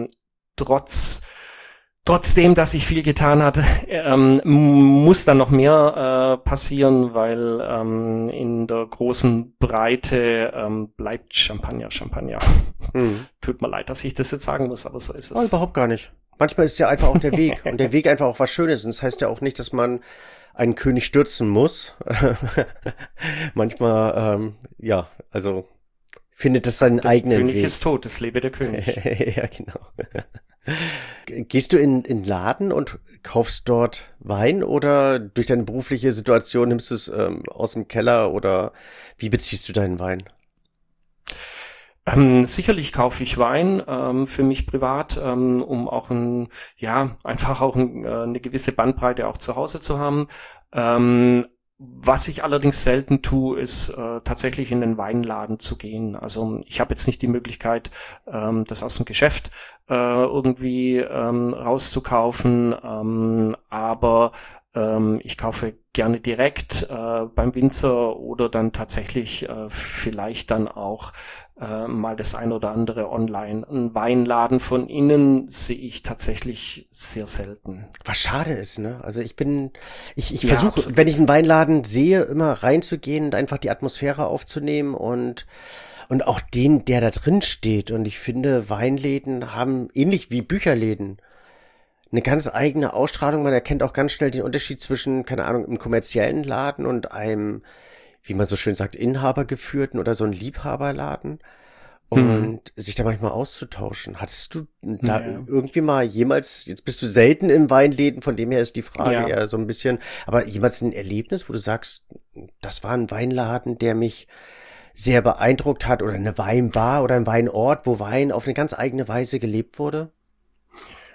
C: trotzdem, dass sich viel getan hat, muss dann noch mehr passieren, weil in der großen Breite bleibt Champagner. Tut mir leid, dass ich das jetzt sagen muss, aber so ist es.
D: Oh, überhaupt gar nicht. Manchmal ist ja einfach auch der Weg und der Weg einfach auch was Schönes. Und das heißt ja auch nicht, dass man einen König stürzen muss. Manchmal, also findet es seinen eigenen Weg. Der
C: König ist tot, es lebe der König.
D: Ja, genau. Gehst du in Laden und kaufst dort Wein, oder durch deine berufliche Situation nimmst du es aus dem Keller, oder wie beziehst du deinen Wein?
C: Sicherlich kaufe ich Wein für mich privat, um auch einfach auch eine gewisse Bandbreite auch zu Hause zu haben. Was ich allerdings selten tue, ist tatsächlich in den Weinladen zu gehen. Also ich habe jetzt nicht die Möglichkeit, das aus dem Geschäft irgendwie rauszukaufen, aber ich kaufe gerne direkt beim Winzer oder dann tatsächlich vielleicht dann auch mal das ein oder andere online. Ein Weinladen von innen sehe ich tatsächlich sehr selten.
D: Was schade ist, ne? Also ich versuche, absolut, wenn ich einen Weinladen sehe, immer reinzugehen und einfach die Atmosphäre aufzunehmen und auch den, der da drin steht. Und ich finde, Weinläden haben, ähnlich wie Bücherläden, eine ganz eigene Ausstrahlung. Man erkennt auch ganz schnell den Unterschied zwischen, keine Ahnung, einem kommerziellen Laden und einem, wie man so schön sagt, inhabergeführten oder so ein Liebhaberladen. Und sich da manchmal auszutauschen. Hattest du da irgendwie mal jemals, jetzt bist du selten in Weinläden, von dem her ist die Frage eher so ein bisschen, aber jemals ein Erlebnis, wo du sagst, das war ein Weinladen, der mich sehr beeindruckt hat, oder eine Weinbar oder ein Weinort, wo Wein auf eine ganz eigene Weise gelebt wurde?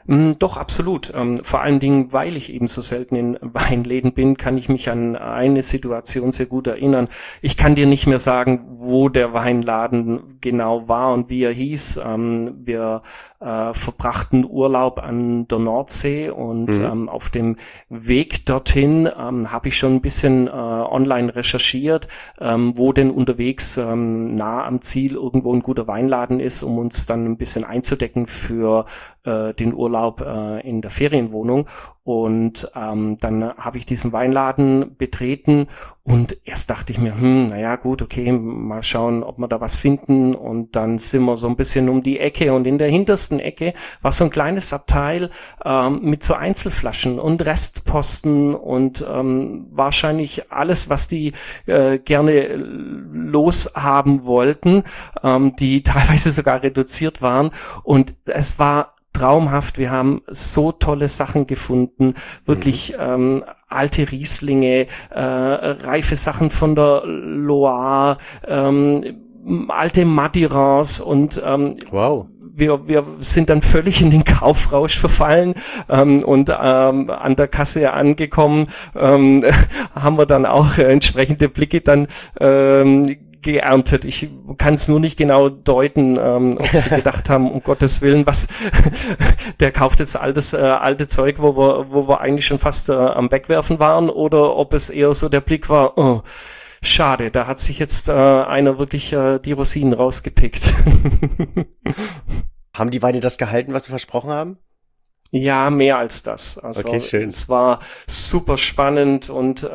C: Doch, absolut. Vor allen Dingen, weil ich eben so selten in Weinläden bin, kann ich mich an eine Situation sehr gut erinnern. Ich kann dir nicht mehr sagen, wo der Weinladen genau war und wie er hieß. Wir verbrachten Urlaub an der Nordsee und auf dem Weg dorthin habe ich schon ein bisschen online recherchiert, wo denn unterwegs nah am Ziel irgendwo ein guter Weinladen ist, um uns dann ein bisschen einzudecken für den Urlaub in der Ferienwohnung. Und dann habe ich diesen Weinladen betreten und erst dachte ich mir, naja gut, okay, mal schauen, ob wir da was finden. Und dann sind wir so ein bisschen um die Ecke und in der hintersten Ecke war so ein kleines Abteil mit so Einzelflaschen und Restposten und wahrscheinlich alles, was die gerne loshaben wollten, die teilweise sogar reduziert waren. Und es war traumhaft, wir haben so tolle Sachen gefunden, wirklich alte Rieslinge, reife Sachen von der Loire, alte Madirans und
D: wow.
C: Wir sind dann völlig in den Kaufrausch verfallen und an der Kasse angekommen, haben wir dann auch entsprechende Blicke dann geerntet. Ich kann es nur nicht genau deuten, ob sie gedacht haben, um Gottes Willen, was der kauft jetzt alte Zeug, wo wir eigentlich schon fast am Wegwerfen waren, oder ob es eher so der Blick war, oh, schade, da hat sich jetzt einer wirklich die Rosinen rausgepickt.
D: Haben die Weine das gehalten, was sie versprochen haben?
C: Ja, mehr als das. Also
D: okay, schön.
C: Es war super spannend und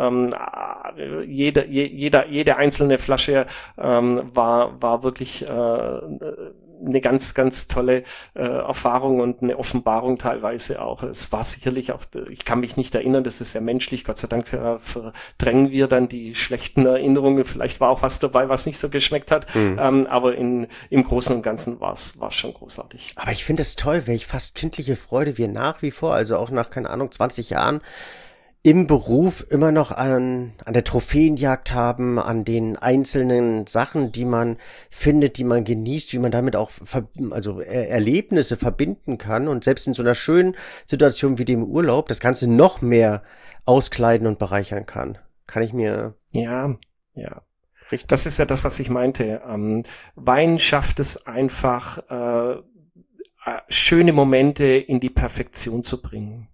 C: jede einzelne Flasche war wirklich eine ganz, ganz tolle Erfahrung und eine Offenbarung teilweise auch. Es war sicherlich auch, ich kann mich nicht erinnern, das ist ja menschlich, Gott sei Dank verdrängen wir dann die schlechten Erinnerungen. Vielleicht war auch was dabei, was nicht so geschmeckt hat, aber im Großen und Ganzen war es schon großartig.
D: Aber ich finde es toll, welch fast kindliche Freude wir nach wie vor, also auch nach, keine Ahnung, 20 Jahren, im Beruf immer noch an der Trophäenjagd haben, an den einzelnen Sachen, die man findet, die man genießt, wie man damit auch Erlebnisse verbinden kann und selbst in so einer schönen Situation wie dem Urlaub das Ganze noch mehr auskleiden und bereichern kann. Kann ich mir...
C: Ja.
D: Richtig.
C: Das ist ja das, was ich meinte. Wein schafft es einfach, schöne Momente in die Perfektion zu bringen.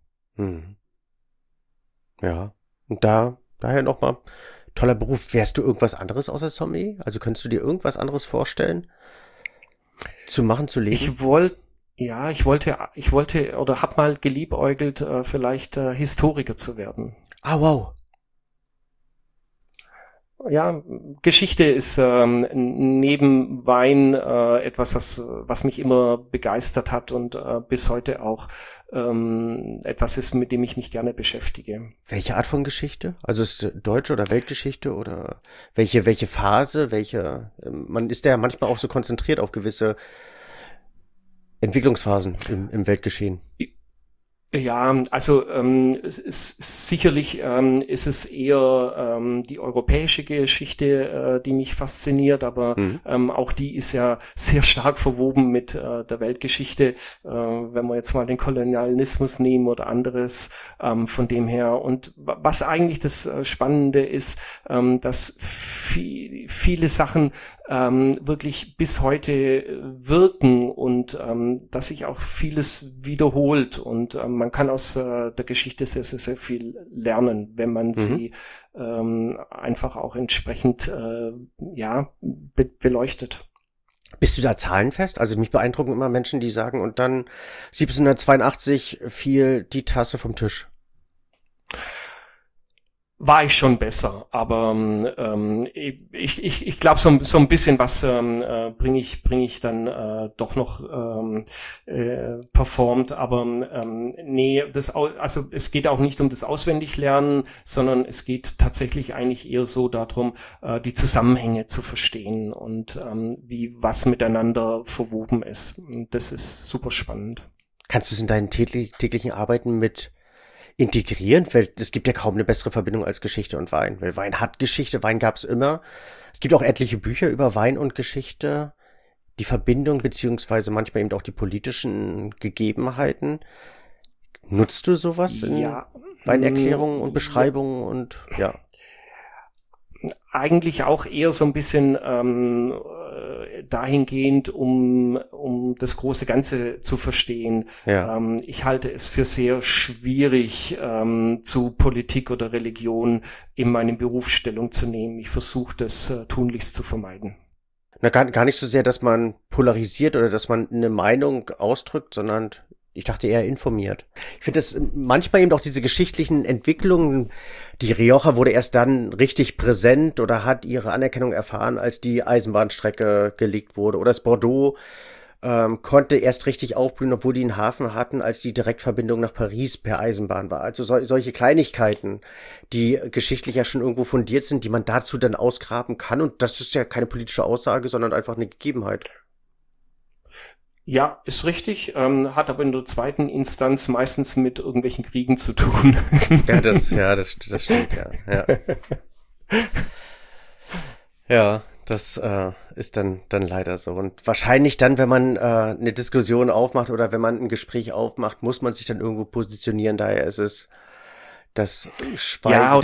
D: Ja, und daher nochmal, toller Beruf. Wärst du irgendwas anderes außer Sommelier? Also könntest du dir irgendwas anderes vorstellen? Zu machen, zu leben?
C: Ich wollte oder hab mal geliebäugelt, vielleicht Historiker zu werden.
D: Ah, wow.
C: Ja, Geschichte ist neben Wein etwas, was mich immer begeistert hat und bis heute auch etwas ist, mit dem ich mich gerne beschäftige.
D: Welche Art von Geschichte? Also ist Deutsche oder Weltgeschichte oder welche Phase? Man ist ja manchmal auch so konzentriert auf gewisse Entwicklungsphasen im Weltgeschehen.
C: Ja, also sicherlich ist es eher die europäische Geschichte, die mich fasziniert, aber auch die ist ja sehr stark verwoben mit der Weltgeschichte, wenn wir jetzt mal den Kolonialismus nehmen oder anderes, von dem her. Und was eigentlich das Spannende ist, dass viele Sachen wirklich bis heute wirken und dass sich auch vieles wiederholt und man kann aus der Geschichte sehr, sehr, sehr viel lernen, wenn man sie einfach auch entsprechend beleuchtet.
D: Bist du da zahlenfest? Also mich beeindrucken immer Menschen, die sagen, und dann 1782 fiel die Tasse vom Tisch.
C: War ich schon besser, aber ich glaube, so ein bisschen was bringe ich dann doch noch performt, aber nee, also es geht auch nicht um das Auswendiglernen, sondern es geht tatsächlich eigentlich eher so darum, die Zusammenhänge zu verstehen und wie was miteinander verwoben ist. Und das ist super spannend.
D: Kannst du es in deinen täglichen Arbeiten mit integrieren? Weil es gibt ja kaum eine bessere Verbindung als Geschichte und Wein. Weil Wein hat Geschichte, Wein gab's immer. Es gibt auch etliche Bücher über Wein und Geschichte. die Verbindung beziehungsweise manchmal eben auch die politischen Gegebenheiten. Nutzt du sowas in Weinerklärungen und Beschreibungen und ja?
C: Eigentlich auch eher so ein bisschen dahingehend, um das große Ganze zu verstehen.
D: Ja.
C: Ich halte es für sehr schwierig, zu Politik oder Religion in meinem Beruf Stellung zu nehmen. Ich versuche das tunlichst zu vermeiden.
D: Na, gar nicht so sehr, dass man polarisiert oder dass man eine Meinung ausdrückt, sondern ich dachte eher informiert. Ich finde das manchmal eben auch diese geschichtlichen Entwicklungen. Die Rioja wurde erst dann richtig präsent oder hat ihre Anerkennung erfahren, als die Eisenbahnstrecke gelegt wurde. Oder das Bordeaux konnte erst richtig aufblühen, obwohl die einen Hafen hatten, als die Direktverbindung nach Paris per Eisenbahn war. Also solche Kleinigkeiten, die geschichtlich ja schon irgendwo fundiert sind, die man dazu dann ausgraben kann. Und das ist ja keine politische Aussage, sondern einfach eine Gegebenheit.
C: Ja, ist richtig, hat aber in der zweiten Instanz meistens mit irgendwelchen Kriegen zu tun.
D: Das stimmt, ja. Ja, das ist dann leider so. Und wahrscheinlich dann, wenn man eine Diskussion aufmacht oder wenn man ein Gespräch aufmacht, muss man sich dann irgendwo positionieren. Daher ist es das Schweigen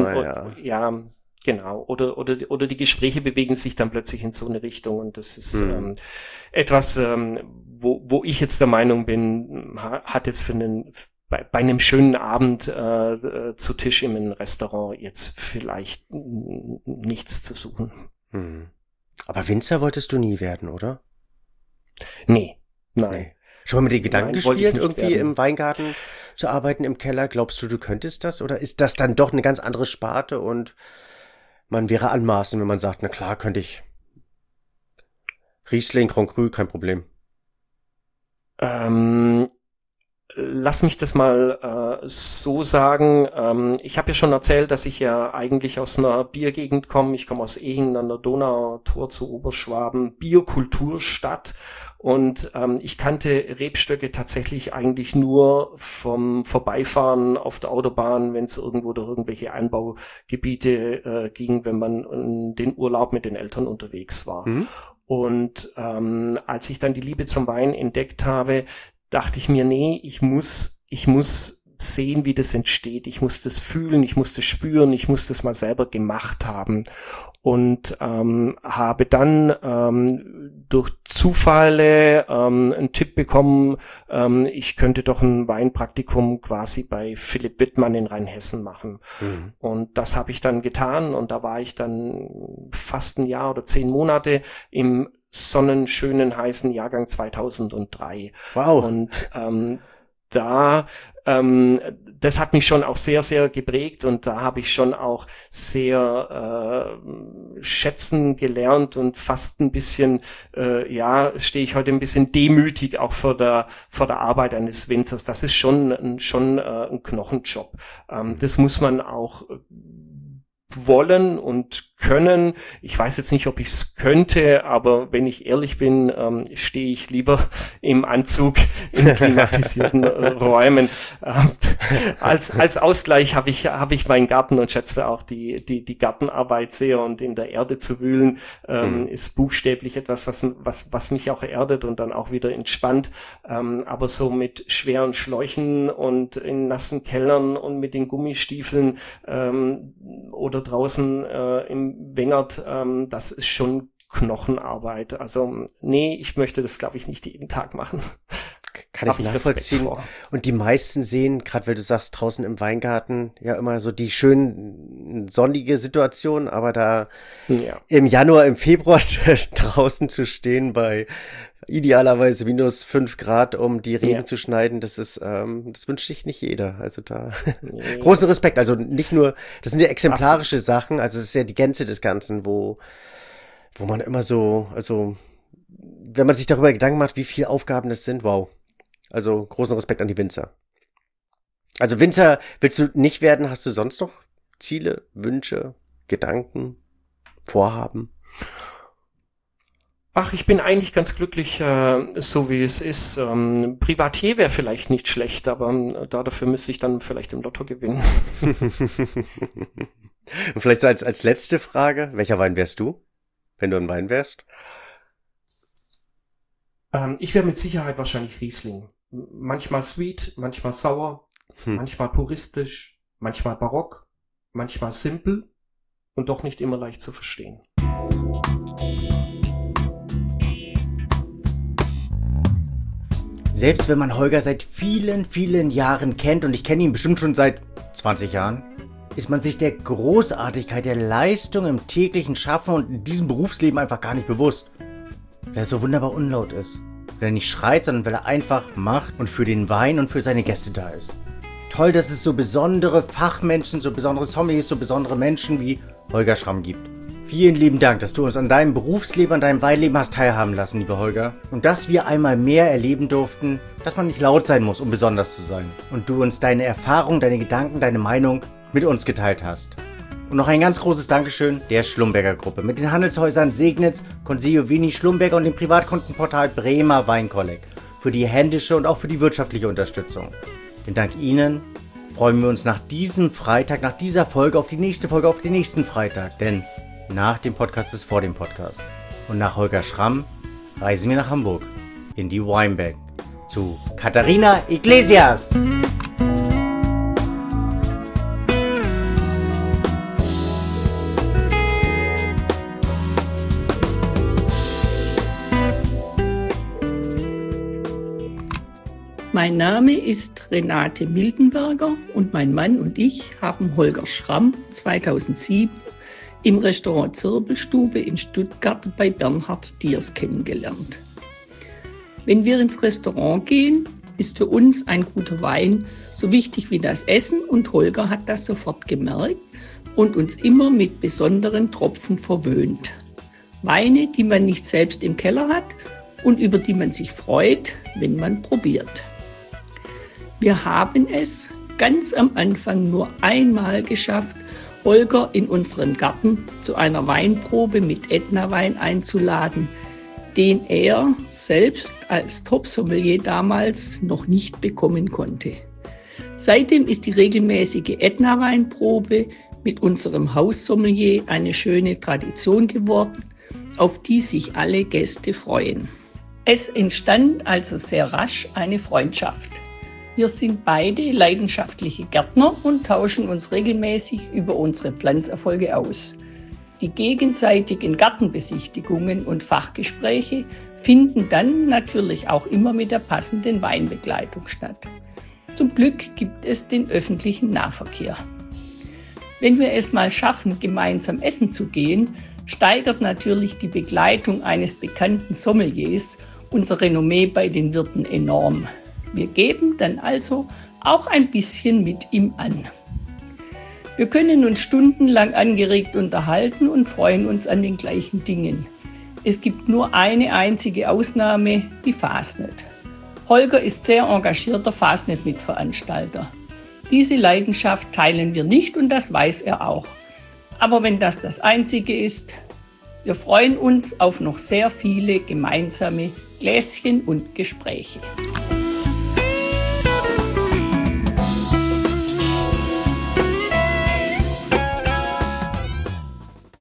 C: Genau. Oder die Gespräche bewegen sich dann plötzlich in so eine Richtung und das ist etwas, wo ich jetzt der Meinung bin, hat jetzt bei einem schönen Abend zu Tisch in einem Restaurant jetzt vielleicht nichts zu suchen.
D: Aber Winzer wolltest du nie werden, oder?
C: Nee, nein. Nee.
D: Schon mal mit den Gedanken gespielt, irgendwie im Weingarten zu arbeiten, im Keller? Glaubst du könntest das? Oder ist das dann doch eine ganz andere Sparte und man wäre anmaßend, wenn man sagt, na klar, könnte ich. Riesling, Grand Cru, kein Problem.
C: Lass mich das mal so sagen. Ich habe ja schon erzählt, dass ich ja eigentlich aus einer Biergegend komme. Ich komme aus Ehingen an der Donau, Tor zu Oberschwaben, Bierkulturstadt. Und ich kannte Rebstöcke tatsächlich eigentlich nur vom Vorbeifahren auf der Autobahn, wenn es irgendwo durch irgendwelche Einbaugebiete ging, wenn man den Urlaub mit den Eltern unterwegs war. Und als ich dann die Liebe zum Wein entdeckt habe, dachte ich mir, nee, ich muss sehen, wie das entsteht. Ich muss das fühlen, ich muss das spüren, ich muss das mal selber gemacht haben. Und habe dann durch Zufälle einen Tipp bekommen, ich könnte doch ein Weinpraktikum quasi bei Philipp Wittmann in Rheinhessen machen. Und das habe ich dann getan und da war ich dann fast ein Jahr oder 10 Monate im sonnenschönen, heißen Jahrgang 2003.
D: Wow.
C: Und das hat mich schon auch sehr, sehr geprägt und da habe ich schon auch sehr schätzen gelernt und fast ein bisschen, stehe ich heute ein bisschen demütig auch vor der Arbeit eines Winzers. Das ist schon ein Knochenjob. Das muss man auch wollen und können. Ich weiß jetzt nicht, ob ich es könnte, aber wenn ich ehrlich bin, stehe ich lieber im Anzug in klimatisierten Räumen. Als Ausgleich habe ich meinen Garten und schätze auch die Gartenarbeit sehr und in der Erde zu wühlen ist buchstäblich etwas, was mich auch erdet und dann auch wieder entspannt. Aber so mit schweren Schläuchen und in nassen Kellern und mit den Gummistiefeln oder draußen im Wengert, das ist schon Knochenarbeit. Also nee, ich möchte das, glaube ich, nicht jeden Tag machen.
D: Kann ich nachvollziehen. Und die meisten sehen, gerade weil du sagst, draußen im Weingarten, ja immer so die schön sonnige Situation, aber da im Januar, im Februar draußen zu stehen bei idealerweise -5 Grad, um die Reben zu schneiden, das wünscht sich nicht jeder. Also da großen Respekt. Also nicht nur, das sind ja exemplarische Sachen, also es ist ja die Gänze des Ganzen, wo man immer so, also wenn man sich darüber Gedanken macht, wie viele Aufgaben das sind, wow. Also großen Respekt an die Winzer. Also Winzer willst du nicht werden? Hast du sonst noch Ziele, Wünsche, Gedanken, Vorhaben?
C: Ach, ich bin eigentlich ganz glücklich, so wie es ist. Privatier wäre vielleicht nicht schlecht, aber dafür müsste ich dann vielleicht im Lotto gewinnen.
D: Und vielleicht so als letzte Frage, welcher Wein wärst du, wenn du ein Wein wärst?
C: Ich wäre mit Sicherheit wahrscheinlich Riesling. Manchmal sweet, manchmal sauer, manchmal puristisch, manchmal barock, manchmal simpel und doch nicht immer leicht zu verstehen.
B: Selbst wenn man Holger seit vielen, vielen Jahren kennt, und ich kenne ihn bestimmt schon seit 20 Jahren, ist man sich der Großartigkeit der Leistung im täglichen Schaffen und in diesem Berufsleben einfach gar nicht bewusst. Weil er so wunderbar unlaut ist. Weil er nicht schreit, sondern weil er einfach macht und für den Wein und für seine Gäste da ist. Toll, dass es so besondere Fachmenschen, so besondere Sommeliers, so besondere Menschen wie Holger Schramm gibt. Vielen lieben Dank, dass du uns an deinem Berufsleben, an deinem Weinleben hast teilhaben lassen, lieber Holger. Und dass wir einmal mehr erleben durften, dass man nicht laut sein muss, um besonders zu sein. Und du uns deine Erfahrung, deine Gedanken, deine Meinung mit uns geteilt hast. Und noch ein ganz großes Dankeschön der Schlumberger Gruppe mit den Handelshäusern Segnitz, Consiglio Vini Schlumberger und dem Privatkundenportal Bremer Weinkolleg für die händische und auch für die wirtschaftliche Unterstützung. Denn dank ihnen freuen wir uns nach diesem Freitag, nach dieser Folge auf die nächste Folge, auf den nächsten Freitag. Denn nach dem Podcast ist vor dem Podcast. Und nach Holger Schramm reisen wir nach Hamburg in die Weinberg zu Katharina Iglesias.
E: Mein Name ist Renate Miltenberger und mein Mann und ich haben Holger Schramm 2007 im Restaurant Zirbelstube in Stuttgart bei Bernhard Diers kennengelernt. Wenn wir ins Restaurant gehen, ist für uns ein guter Wein so wichtig wie das Essen und Holger hat das sofort gemerkt und uns immer mit besonderen Tropfen verwöhnt. Weine, die man nicht selbst im Keller hat und über die man sich freut, wenn man probiert. Wir haben es ganz am Anfang nur einmal geschafft, Holger in unserem Garten zu einer Weinprobe mit Ätna-Wein einzuladen, den er selbst als Top-Sommelier damals noch nicht bekommen konnte. Seitdem ist die regelmäßige Ätna-Weinprobe mit unserem Haussommelier eine schöne Tradition geworden, auf die sich alle Gäste freuen. Es entstand also sehr rasch eine Freundschaft. Wir sind beide leidenschaftliche Gärtner und tauschen uns regelmäßig über unsere Pflanzerfolge aus. Die gegenseitigen Gartenbesichtigungen und Fachgespräche finden dann natürlich auch immer mit der passenden Weinbegleitung statt. Zum Glück gibt es den öffentlichen Nahverkehr. Wenn wir es mal schaffen, gemeinsam essen zu gehen, steigert natürlich die Begleitung eines bekannten Sommeliers unser Renommee bei den Wirten enorm. Wir geben dann also auch ein bisschen mit ihm an. Wir können uns stundenlang angeregt unterhalten und freuen uns an den gleichen Dingen. Es gibt nur eine einzige Ausnahme, die Fasnet. Holger ist sehr engagierter Fasnet-Mitveranstalter. Diese Leidenschaft teilen wir nicht und das weiß er auch. Aber wenn das das Einzige ist, wir freuen uns auf noch sehr viele gemeinsame Gläschen und Gespräche.